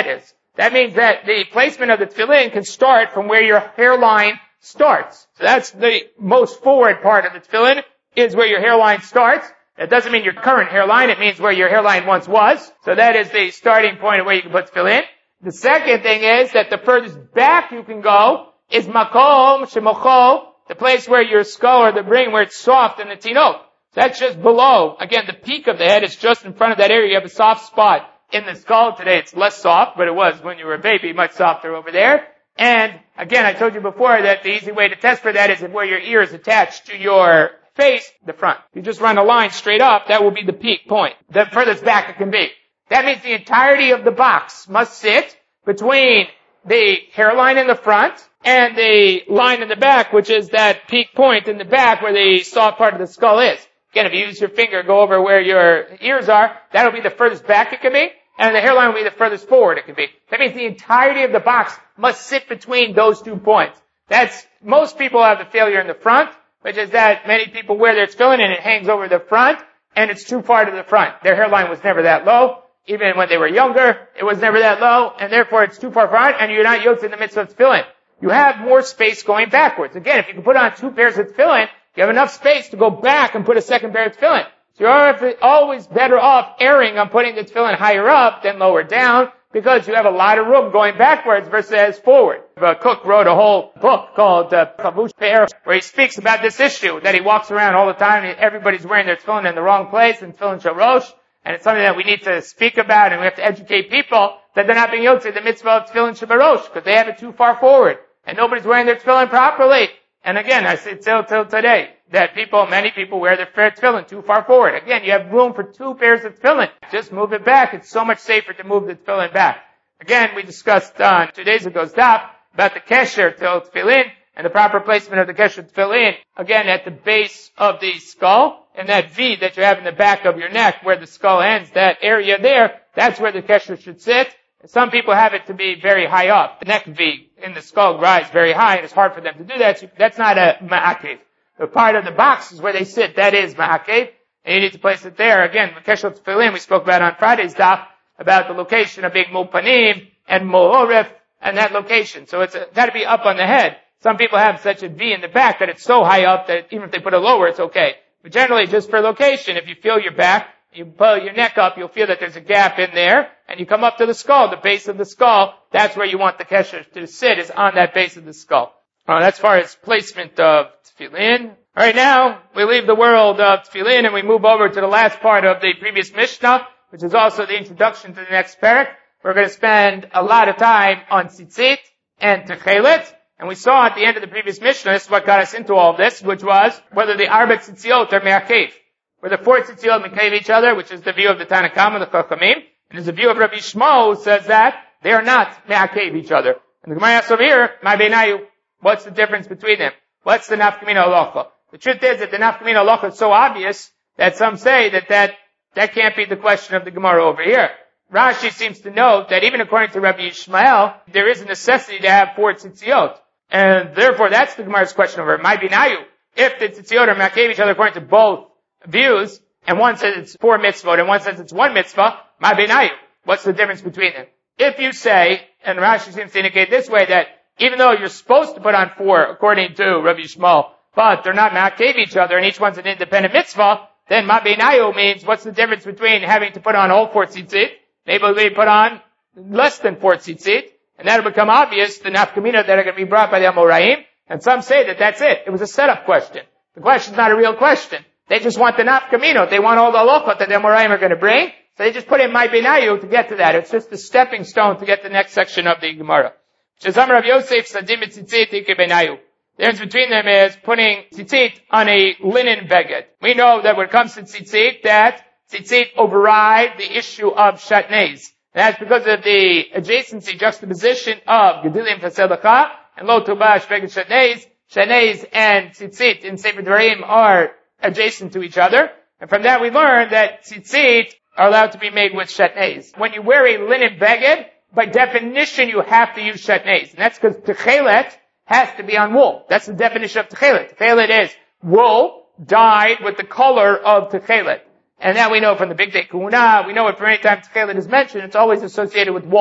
That means that the placement of the tefillin can start from where your hairline starts. So that's the most forward part of the tefillin, is where your hairline starts. That doesn't mean your current hairline, it means where your hairline once was. So that is the starting point of where you can put tefillin. The second thing is that the furthest back you can go is makom shemocho, the place where your skull or the brain, where it's soft in the tinok. That's just below. Again, the peak of the head is just in front of that area. You have a soft spot in the skull. Today it's less soft, but it was when you were a baby, much softer over there. And again, I told you before that the easy way to test for that is if where your ear is attached to your face, the front. You just run a line straight up, that will be the peak point. The furthest back it can be. That means the entirety of the box must sit between the hairline in the front and the line in the back, which is that peak point in the back where the soft part of the skull is. Again, if you use your finger, go over where your ears are, that'll be the furthest back it can be, and the hairline will be the furthest forward it can be. That means the entirety of the box must sit between those 2 points. Most people have the failure in the front, which is that many people wear their tefillin and it hangs over the front, and it's too far to the front. Their hairline was never that low. Even when they were younger, it was never that low, and therefore it's too far front, and you're not yoked in the midst of tefillin. You have more space going backwards. Again, if you can put on 2 pairs of tefillin, you have enough space to go back and put a second pair of tefillin. So you're always better off erring on putting the tefillin higher up than lower down, because you have a lot of room going backwards versus forward. Cook wrote a whole book called Chavush Pe'er, where he speaks about this issue, that he walks around all the time and everybody's wearing their tefillin in the wrong place, and tefillin shalosh, and it's something that we need to speak about, and we have to educate people that they're not being yotze the mitzvah of tefillin shabarosh, because they have it too far forward, and nobody's wearing their tefillin properly. And again, I see till today, that many people wear their tefillin too far forward. Again, you have room for 2 pairs of tefillin. Just move it back. It's so much safer to move the tefillin back. Again, we discussed on 2 days ago's daf about the kesher till tefillin and the proper placement of the kesher tefillin. Again, at the base of the skull, and that V that you have in the back of your neck where the skull ends, that area there, that's where the kesher should sit. Some people have it to be very high up. The neck V in the skull rise very high, and it's hard for them to do that. So that's not a ma'akev. The part of the box is where they sit. That is ma'akev, and you need to place it there. Again, the kesher tefillin we spoke about on Friday's daf about the location of big mulpanim and mo'oref and that location. So it's got to be up on the head. Some people have such a V in the back that it's so high up that even if they put it lower, it's okay. But generally, just for location, if you feel your back, you pull your neck up, you'll feel that there's a gap in there, and you come up to the skull, the base of the skull, that's where you want the kesher to sit, is on that base of the skull. That's as far as placement of tefillin. Alright, now, we leave the world of tefillin and we move over to the last part of the previous Mishnah, which is also the introduction to the next parak. We're going to spend a lot of time on tzitzit and techelet. And we saw at the end of the previous Mishnah, this is what got us into all of this, which was whether the arba tzitziot are me'akev. Where the 4 tzitziot me'akev each other, which is the view of the Tanna Kama, the Chachamim. And there's a view of Rabbi Shmuel who says that they are not me'akev each other. And the Gemara asks over here, my beinayu, what's the difference between them? What's the nafkamina halacha? The truth is that the nafkamina halacha is so obvious that some say that can't be the question of the Gemara over here. Rashi seems to note that even according to Rabbi Yishmael, there is a necessity to have 4 tzitziot. And therefore, that's the Gemara's question over my binayu. If the tzitziot are me'akev each other according to both views, and one says it's 4 mitzvot and one says it's 1 mitzvah, my binayu. What's the difference between them? If you say, and Rashi seems to indicate this way, that even though you're supposed to put on 4 according to Rabbi Shmuel, but they're not me'akev each other and each one's an independent mitzvah, then ma beinayu means what's the difference between having to put on all 4 tzitzit, maybe we put on less than 4 tzitzit, and that'll become obvious, the nafkamina that are going to be brought by the Amoraim, and some say that that's it. It was a setup question. The question's not a real question. They just want the nafkamina. They want all the halachot that the Amoraim are going to bring, so they just put in my beinayu to get to that. It's just a stepping stone to get to the next section of the Gemara. Shazam Rav Yosef sadim tzitzit ike beinayu. The difference between them is putting tzitzit on a linen beged. We know that when it comes to tzitzit, that tzitzit override the issue of shatnez. And that's because of the adjacency, juxtaposition of Gedilim Faselachah and Lo Tubash Beged Shatnez. Shatnez and tzitzit in Sefer Dvarim are adjacent to each other. And from that we learn that tzitzit are allowed to be made with shatnez. When you wear a linen beged, by definition you have to use shatnez. And that's because techelet has to be on wool. That's the definition of techelet. Techelet is wool dyed with the color of techelet. And that we know from the Big Day Kuna. We know it from any time techelet is mentioned, it's always associated with wool.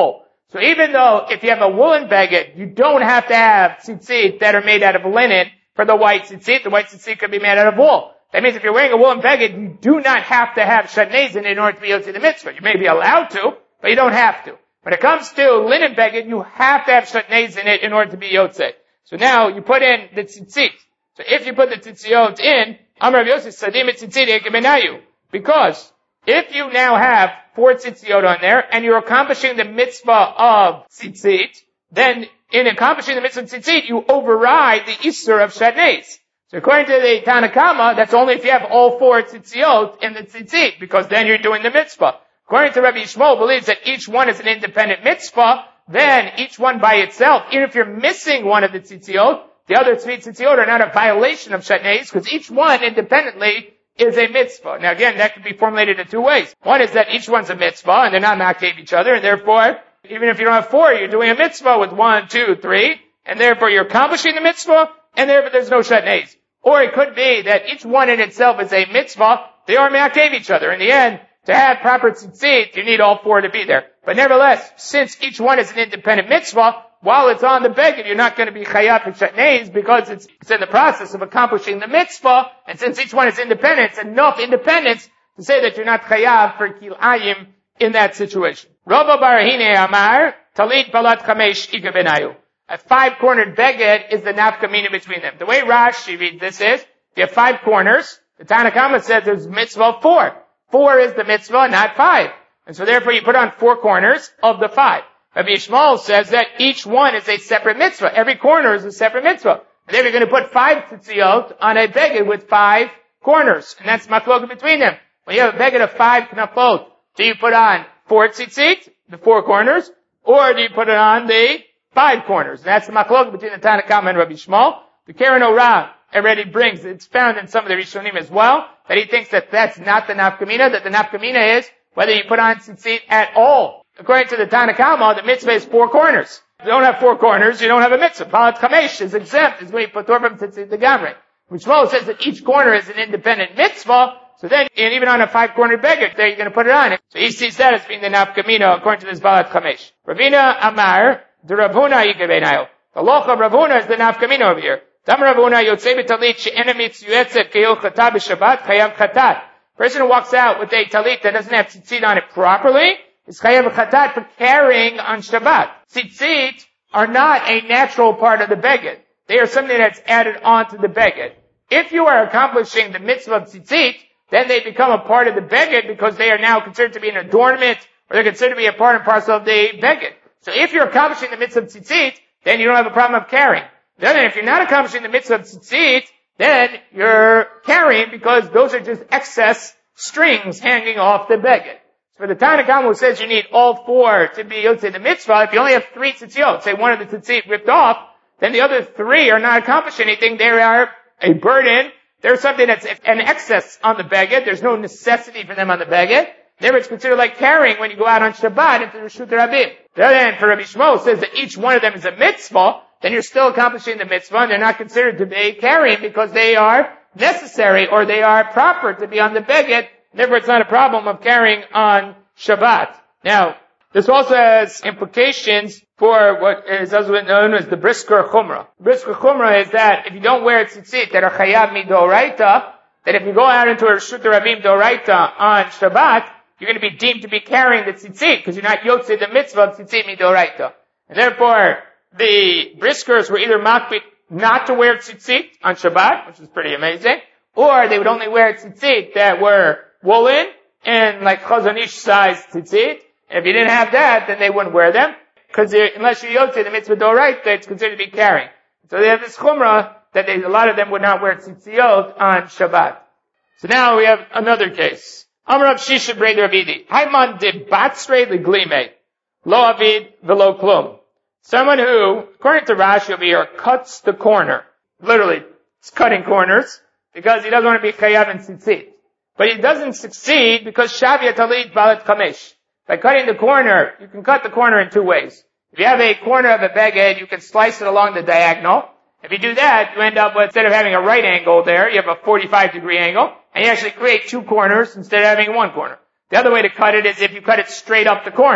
So even though if you have a woolen beged, you don't have to have tzitzit that are made out of linen for the white tzitzit. The white tzitzit could be made out of wool. That means if you're wearing a woolen beged, you do not have to have shatnezin in order to be yotze the mitzvah. You may be allowed to, but you don't have to. When it comes to linen beged, you have to have shatnez in it in order to be yotze. So now you put in the tzitzit. So if you put the tzitziot in, Amar Rav Yossi sadim et tzitzit ekebenayu. Because if you now have 4 tzitziot on there, and you're accomplishing the mitzvah of tzitzit, then in accomplishing the mitzvah of tzitzit, you override the isur of shatnez. So according to the Tanna Kama, that's only if you have all 4 tzitziot in the tzitzit, because then you're doing the mitzvah. According to Rabbi Yishmael, believes that each one is an independent mitzvah, then each one by itself, even if you're missing one of the tzitziot, the other 3 tzitziot are not a violation of shatnez, because each one independently is a mitzvah. Now again, that can be formulated in 2 ways. One is that each one's a mitzvah, and they're not makev each other, and therefore, even if you don't have 4, you're doing a mitzvah with 1, 2, 3, and therefore you're accomplishing the mitzvah, and therefore there's no shatnez. Or it could be that each one in itself is a mitzvah, they are makev each other. In the end, to have proper tzitzit, you need all 4 to be there. But nevertheless, since each one is an independent mitzvah, while it's on the beged, you're not going to be chayav and shatnez because it's in the process of accomplishing the mitzvah. And since each one is independent, it's enough independence to say that you're not chayav for kilayim in that situation. Rava Barahine Amar, Talit Balat Chamesh Iga Benayu. A 5-cornered beged is the nafkamina between them. The way Rashi reads this is, you have 5 corners. The Tanna Kama says there's a mitzvah of 4. 4 is the mitzvah, not 5. And so therefore you put on 4 corners of the 5. Rabbi Yishmael says that each one is a separate mitzvah. Every corner is a separate mitzvah. And then you're going to put 5 tzitziot on a beged with 5 corners. And that's machloket between them. When you have a beged of 5 knafot, do you put on 4 tzitzit, the 4 corners, or do you put it on the 5 corners? And that's the machloket between the Tanna Kama and Rabbi Yishmael. The Keren Orah already brings, it's found in some of the Rishonim as well, that he thinks that that's not the nafkamina, that the nafkamina is whether you put on tzitzit at all. According to the Tanna Kama, the mitzvah is 4 corners. If you don't have 4 corners, you don't have a mitzvah. Balat Chamesh is exempt, is when you put Torvim Tzitzit Degamre. Which Shmuel says that each corner is an independent mitzvah, so then, and even on a 5-cornered beged, there you're going to put it on. So he sees that as being the nafkamina, according to this Balat Chamesh. Ravina Amar, the Ravuna Yikebenayo. The loch of Ravuna is the nafkamina over here. Dam Ravuna Yotzei B'talit she'enemitz yuetzet keyol chata b'shabbat chayav chatat. Person who walks out with a talit that doesn't have tzitzit on it properly, is chayav chatat for carrying on Shabbat. Tzitzit are not a natural part of the beged. They are something that's added onto the beged. If you are accomplishing the mitzvah of tzitzit, then they become a part of the beged because they are now considered to be an adornment, or they're considered to be a part and parcel of the beged. So if you're accomplishing the mitzvah of tzitzit, then you don't have a problem of carrying. Then if you're not accomplishing the mitzvah of tzitzit, then you're carrying because those are just excess strings hanging off the beged. For the Tanna Kama who says you need all 4 to be yotzei the mitzvah, if you only have 3 tzitziot, say one of the tzitzit ripped off, then the other 3 are not accomplishing anything. They are a burden. There's something that's an excess on the beged. There's no necessity for them on the beged. Therefore, it's considered like carrying when you go out on Shabbat into the Reshut Rabim. Then, for Rabbi Yishmael says that each one of them is a mitzvah, then you're still accomplishing the mitzvah, and they're not considered to be carrying because they are necessary or they are proper to be on the beged. Therefore, it's not a problem of carrying on Shabbat. Now, this also has implications for what is also known as the Brisker Chumrah. Brisker Chumrah is that if you don't wear tzitzit that are chayav midoraita, that if you go out into a Reshut Rabim doraita on Shabbat, you're going to be deemed to be carrying the tzitzit because you're not yotzei the mitzvah of tzitzit midoraita. And therefore, the Briskers were either makbid not to wear tzitzit on Shabbat, which is pretty amazing, or they would only wear tzitzit that were woolen and like Chazon Ish size tzitzit. And if you didn't have that, then they wouldn't wear them. Because unless you yotzei the mitzvah doraita, it's considered to be carrying. So they have this chumrah that a lot of them would not wear tzitziot on Shabbat. So now we have another case. Amar Rav Shisha Brei Ravidi. Haiman de batsrei leglime. Lo avid velo klum. Someone who, according to Rashi over here, cuts the corner. Literally, it's cutting corners because he doesn't want to be chayav and tzitzit. But he doesn't succeed because shavia talit balat kamesh. By cutting the corner, you can cut the corner in 2 ways. If you have a corner of a beged, you can slice it along the diagonal. If you do that, you end up with, instead of having a right angle there, you have a 45-degree angle, and you actually create 2 corners instead of having 1 corner. The other way to cut it is if you cut it straight up the corner.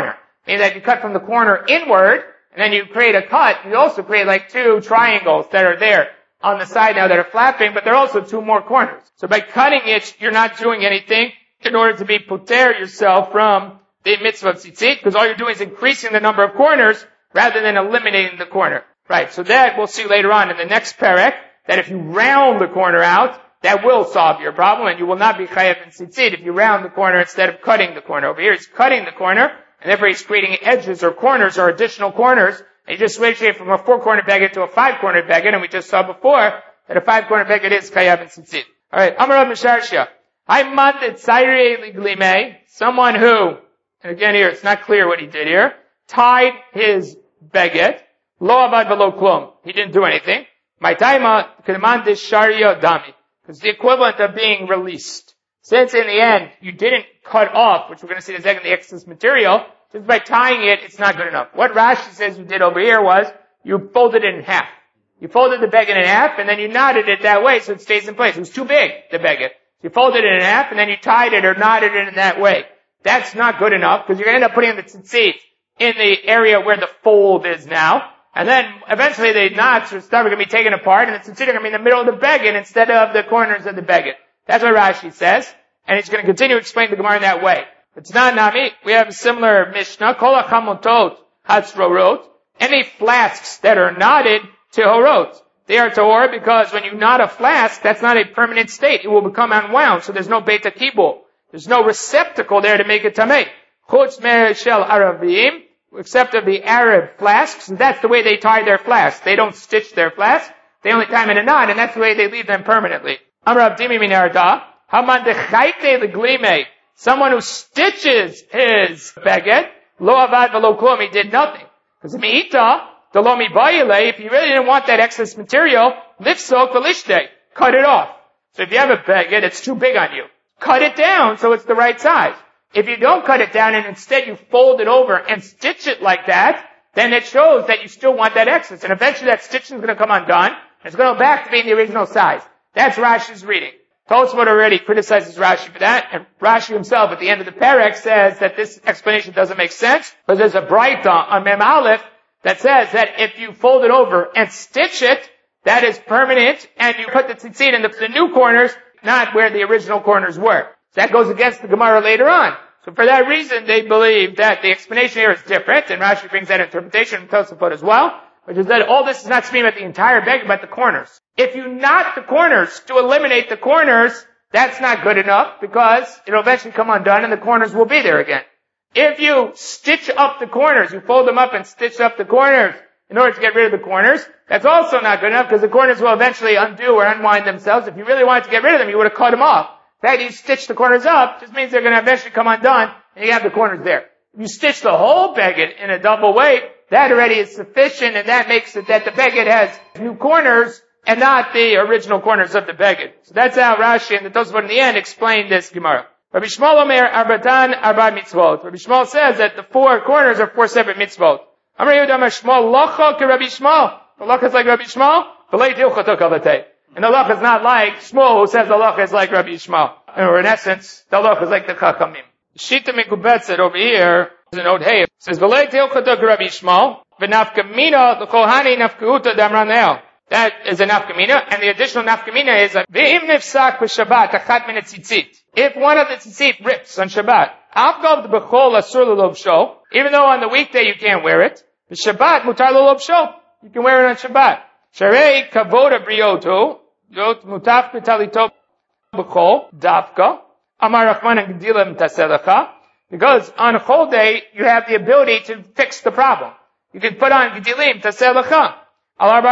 means that you cut from the corner inward, and then you create a cut. You also create like two triangles that are there on the side now that are flapping, but there are also two more corners. So by cutting it, you're not doing anything in order to be puter yourself from the mitzvah of tzitzit, because all you're doing is increasing the number of corners rather than eliminating the corner. Right, so that we'll see later on in the next perek, that if you round the corner out, that will solve your problem, and you will not be chayav in tzitzit if you round the corner instead of cutting the corner. Over here, he's cutting the corner, and therefore he's creating edges or corners or additional corners, and you just switch it from a 4-cornered beged to a 5-cornered beged, and we just saw before that a 5-cornered beged is chayav in tzitzit. Alright, Amar Rav Misharshia. I manded tzairei liglime, someone who, and again here, it's not clear what he did here, tied his beged, lo avad v'lo klum. He didn't do anything. My taima k'mandis sharia dami. It's the equivalent of being released. Since in the end, you didn't cut off, which we're going to see in a second, the excess material, just by tying it, it's not good enough. What Rashi says you did over here was, you folded it in half. You folded the beged in half, and then you knotted it that way so it stays in place. It was too big, the beged. You folded it in half, and then you tied it or knotted it in that way. That's not good enough, because you're going to end up putting the tzitzit in the area where the fold is now. And then eventually the knots are going to be taken apart, and the tzitzit are going to be in the middle of the beged instead of the corners of the beged. That's what Rashi says, and he's going to continue to explain the Gemara in that way. It's not Nami. We have a similar Mishnah. Kol hachamotot hatzrorot. Any flasks that are knotted tehorot. They are tahor because when you knot a flask, that's not a permanent state. It will become unwound, so there's no beta kibul. There's no receptacle there to make it tamei. Chutz shel aravim, except of the Arab flasks. That's the way they tie their flasks. They don't stitch their flasks. They only tie them in a knot, and that's the way they leave them permanently. Amrav dimi min arda. Haman dechayte leglime. Someone who stitches his beged, lo avad v'lo klum, he did nothing. Because me'ita, the lo mibayile, if you really didn't want that excess material, lifsok v'lishtei, cut it off. So if you have a beged, it's too big on you. Cut it down so it's the right size. If you don't cut it down and instead you fold it over and stitch it like that, then it shows that you still want that excess. And eventually that stitching is going to come undone, and it's going to go back to being the original size. That's Rashi's reading. Tosfot already criticizes Rashi for that, and Rashi himself at the end of the perek says that this explanation doesn't make sense, because there's a Braita on Mem Aleph that says that if you fold it over and stitch it, that is permanent, and you put the tzitzit in the new corners, not where the original corners were. So that goes against the Gemara later on. So for that reason, they believe that the explanation here is different, and Rashi brings that interpretation from Tosafot as well, which is that all this is not speaking about the entire beged, but the corners. If you knot the corners to eliminate the corners, that's not good enough, because it'll eventually come undone and the corners will be there again. If you stitch up the corners, you fold them up and stitch up the corners in order to get rid of the corners, that's also not good enough, because the corners will eventually undo or unwind themselves. If you really wanted to get rid of them, you would have cut them off. The fact that you stitch the corners up just means they're going to eventually come undone, and you have the corners there. If you stitch the whole beged in a double way, that already is sufficient, and that makes it that the beged has new corners, and not the original corners of the beged. So that's how Rashi and the Tosafot in the end explain this Gemara. Rabbi Shmuel Omer Arbatan Arba Mitzvot. Rabbi Shmuel says that the 4 corners are 4 separate mitzvot. Amar Yehuda Amar Shmuel Locha ke Rabbi Shmuel. The Locha is like Rabbi Shmuel. V'lei tilchato kavatei. And the Locha is not like Shmuel, who says the Locha is like Rabbi Shmuel. Or in essence, the Locha is like the Chachamim. Shita Mekubetzet over here is an Od Hey. It says V'lei tilchato ke Rabbi Shmuel. V'nafkamina l'kohani nafkuuta damranel. That is a nafkamina, and the additional nafkamina is v'im nifsak b'Shabbat achat min tzitzit. If one of the tzitzit rips on Shabbat, avgav b'chol asur l'lobsho, even though on the weekday you can't wear it, b'Shabbat mutar l'lobsho, you can wear it on Shabbat. Sharei kavoda brioto, yot mutaf b'talito b'chol, davka, amar rachman gedilim taselecha, because on a whole day you have the ability to fix the problem. You can put on gedilim taselecha. At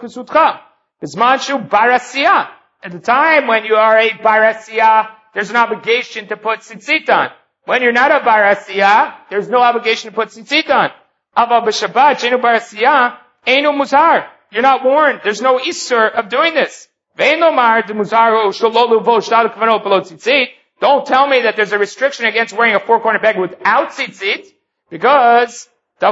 the time when you are a barasiyah, there's an obligation to put tzitzit on. When you're not a barasiyah, there's no obligation to put tzitzit on. Aval b'Shabbat, sheinu barasiyah, einu muzar. You're not warned. There's no isur of doing this. Don't tell me that there's a restriction against wearing a 4-corner beged without tzitzit, because there's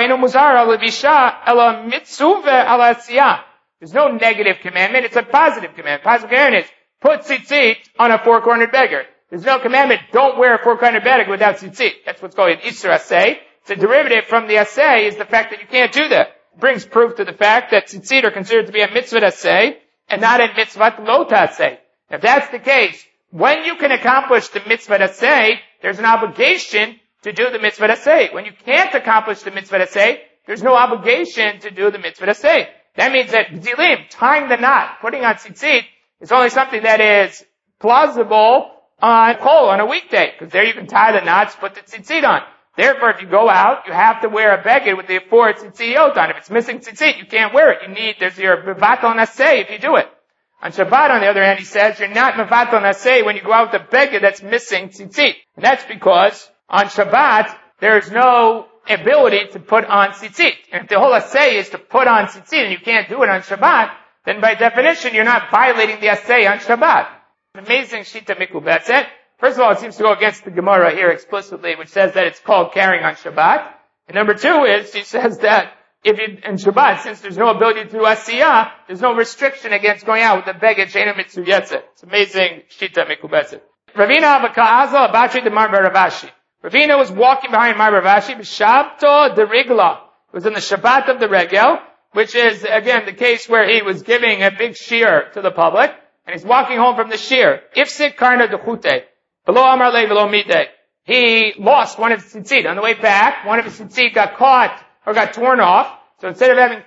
no negative commandment, it's a positive commandment. Positive commandment is, put tzitzit on a 4-cornered beged. There's no commandment, don't wear a 4-cornered beged without tzitzit. That's what's called an Isra say. It's a derivative from the asay is the fact that you can't do that. It brings proof to the fact that tzitzit are considered to be a mitzvah asay and not a mitzvah lo tasay. If that's the case, when you can accomplish the mitzvah asay, there's an obligation to do the mitzvah asay. When you can't accomplish the mitzvah asay, there's no obligation to do the mitzvah asay. That means that gdilim, tying the knot, putting on tzitzit, is only something that is plausible on kol, on a weekday, because there you can tie the knots, put the tzitzit on. Therefore, if you go out, you have to wear a beged with the 4 tzitziyot on. If it's missing tzitzit, you can't wear it. There's your mevatel naseh if you do it. On Shabbat, on the other hand, he says, you're not mevatel naseh when you go out with a beged that's missing tzitzit. And that's because on Shabbat, there's no ability to put on tzitzit. And if the whole asay is to put on tzitzit and you can't do it on Shabbat, then by definition, you're not violating the asay on Shabbat. An amazing shita mikubetzet. First of all, it seems to go against the Gemara here explicitly, which says that it's called carrying on Shabbat. And number 2 is, he says that if you, in Shabbat, since there's no ability to do asiyah, there's no restriction against going out with the beged sheinu mitzu yetzet. It's amazing shita mikubetzet. Ravina v'ka'azal abatri demar baravashi. Ravina was walking behind Mar Ravashi, b'shabto de rigla. It was in the Shabbat of the Regel, which is, again, the case where he was giving a big shear to the public, and he's walking home from the shear. Ifsik karna dechute. Below amar le below midday. He lost one of his tzitzit. On the way back, one of his tzitzit got caught, or got torn off. So instead of having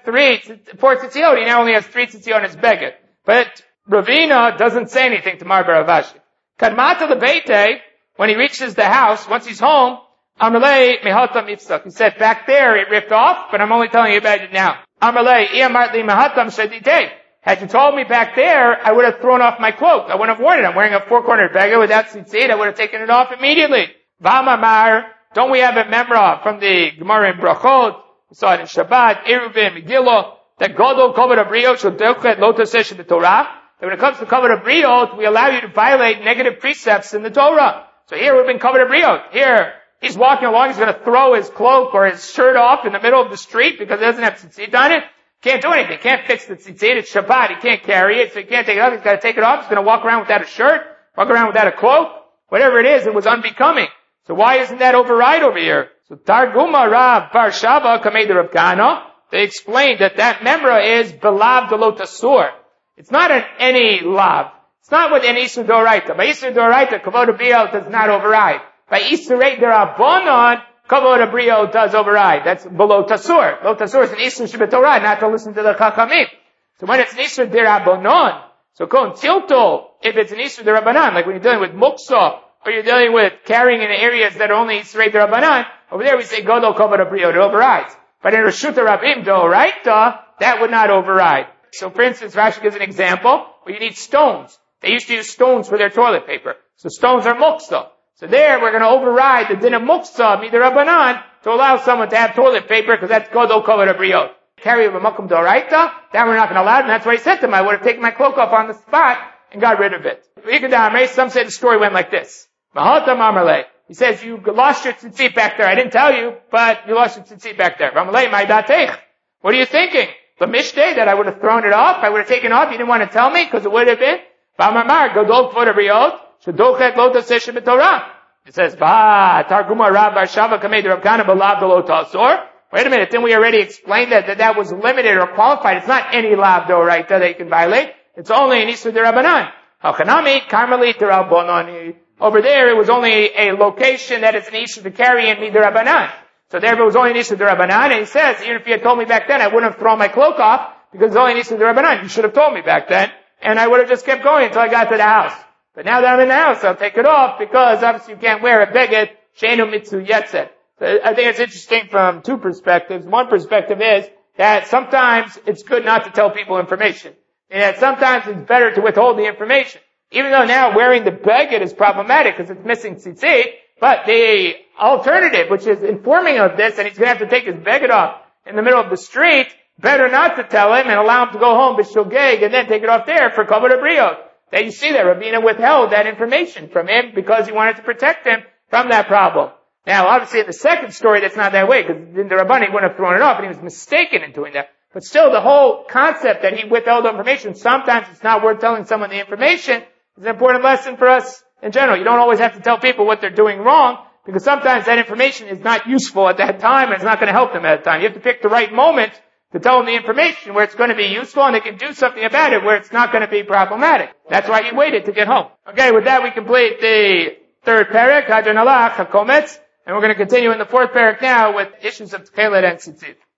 4 tzitzit, he now only has 3 tzitzit on his beged. But Ravina doesn't say anything to Mar Ravashi. Kadmata lebeite, when he reaches the house, once he's home, Amalei mehatam ifsak. He said, back there it ripped off, but I'm only telling you about it now. Amalei iamartli mehatam shaditei. Had you told me back there, I would have thrown off my cloak. I wouldn't have worn it. I'm wearing a 4-cornered beged without tzitzit. I would have taken it off immediately. V'amamar, don't we have a memra from the Gemara in Brachot? We saw it in Shabbat, Eruvin, Megillah, that Godol Kovod Abriot shel Dochet Lo Toseh B'Torah. That when it comes to Kovod Abriot, we allow you to violate negative precepts in the Torah. So here we've been Kovod Abriot. Here, he's walking along, he's going to throw his cloak or his shirt off in the middle of the street because it doesn't have tzitzit on it. Can't do anything. Can't fix the tzitzit. It's Shabbat. He can't carry it, so he can't take it off. He's got to take it off. He's going to walk around without a shirt, walk around without a cloak. Whatever it is, it was unbecoming. So why isn't that override over here? So Targuma Rav Bar Shava Kamei de Rav Kahana, they explained that memra is belav de lo tasur. It's not any lav. It's not with an Isur Doraita. By Isur Doraita, Kavod Abriot does not override. By Isurei Derabanan, Kavod Abriot does override. That's below Tasur. Lo Tasur is an Isur Sheb'Torah, not to listen to the Chachamim. So when it's an Isur Derabanan, so Kon Tilto, if it's an Isur Derabanan, like when you're dealing with Muksa, or you're dealing with carrying in areas that are only Isurei Derabanan, over there we say Godol Kavod Abriot, it overrides. But in Reshut Rabim Doraita, that would not override. So for instance, Rashi gives an example where you need stones. They used to use stones for their toilet paper. So stones are muksa. So there, we're going to override the din of muksa, midrabanan, to allow someone to have toilet paper, because that's godol kavod abriot. Carry of a makom doraita, that we're not going to allow, and that's why he said to him, I would have taken my cloak off on the spot and got rid of it. Some say the story went like this. Mahatam amarle. He says, you lost your tzitzit back there. I didn't tell you, but you lost your tzitzit back there. Ramalei, my datech. What are you thinking? The mishteh, that I would have thrown it off, I would have taken it off, you didn't want to tell me, because it would have been. It says, Targuma Rav Bar Shava Kamei Rav Kahana B'Lav Lo Tasor. Wait a minute, didn't we already explain that was limited or qualified? It's not any Lav Doraita that you can violate. It's only an Isur Derabanan. Hachanami Karmelit Derabonani. Over there, it was only a location that is an Isur to carry in Midrabanan. So there, it was only an Isur Derabanan, and he says, even if you had told me back then, I wouldn't have thrown my cloak off because it's only an Isur Derabanan. You should have told me back then. And I would have just kept going until I got to the house. But now that I'm in the house, I'll take it off because obviously you can't wear a beged, sheinu mitzu yetzet. So I think it's interesting from 2 perspectives. One perspective is that sometimes it's good not to tell people information. And that sometimes it's better to withhold the information. Even though now wearing the beged is problematic because it's missing tzitzit, but the alternative, which is informing of this, and he's going to have to take his beged off in the middle of the street, better not to tell him and allow him to go home b'shogeg and then take it off there for kavod abriot. That you see that Rabbeinu withheld that information from him because he wanted to protect him from that problem. Now, obviously, in the second story, that's not that way because in the Rabbani he wouldn't have thrown it off, and he was mistaken in doing that. But still, the whole concept that he withheld information, sometimes it's not worth telling someone the information, is an important lesson for us in general. You don't always have to tell people what they're doing wrong, because sometimes that information is not useful at that time and it's not going to help them at that time. You have to pick the right moment to tell them the information where it's going to be useful and they can do something about it where it's not going to be problematic. That's why he waited to get home. Okay, with that we complete the third parak, Hadron Alach, HaKometz, and we're going to continue in the fourth parak now with issues of Tchelet and Tzitzit.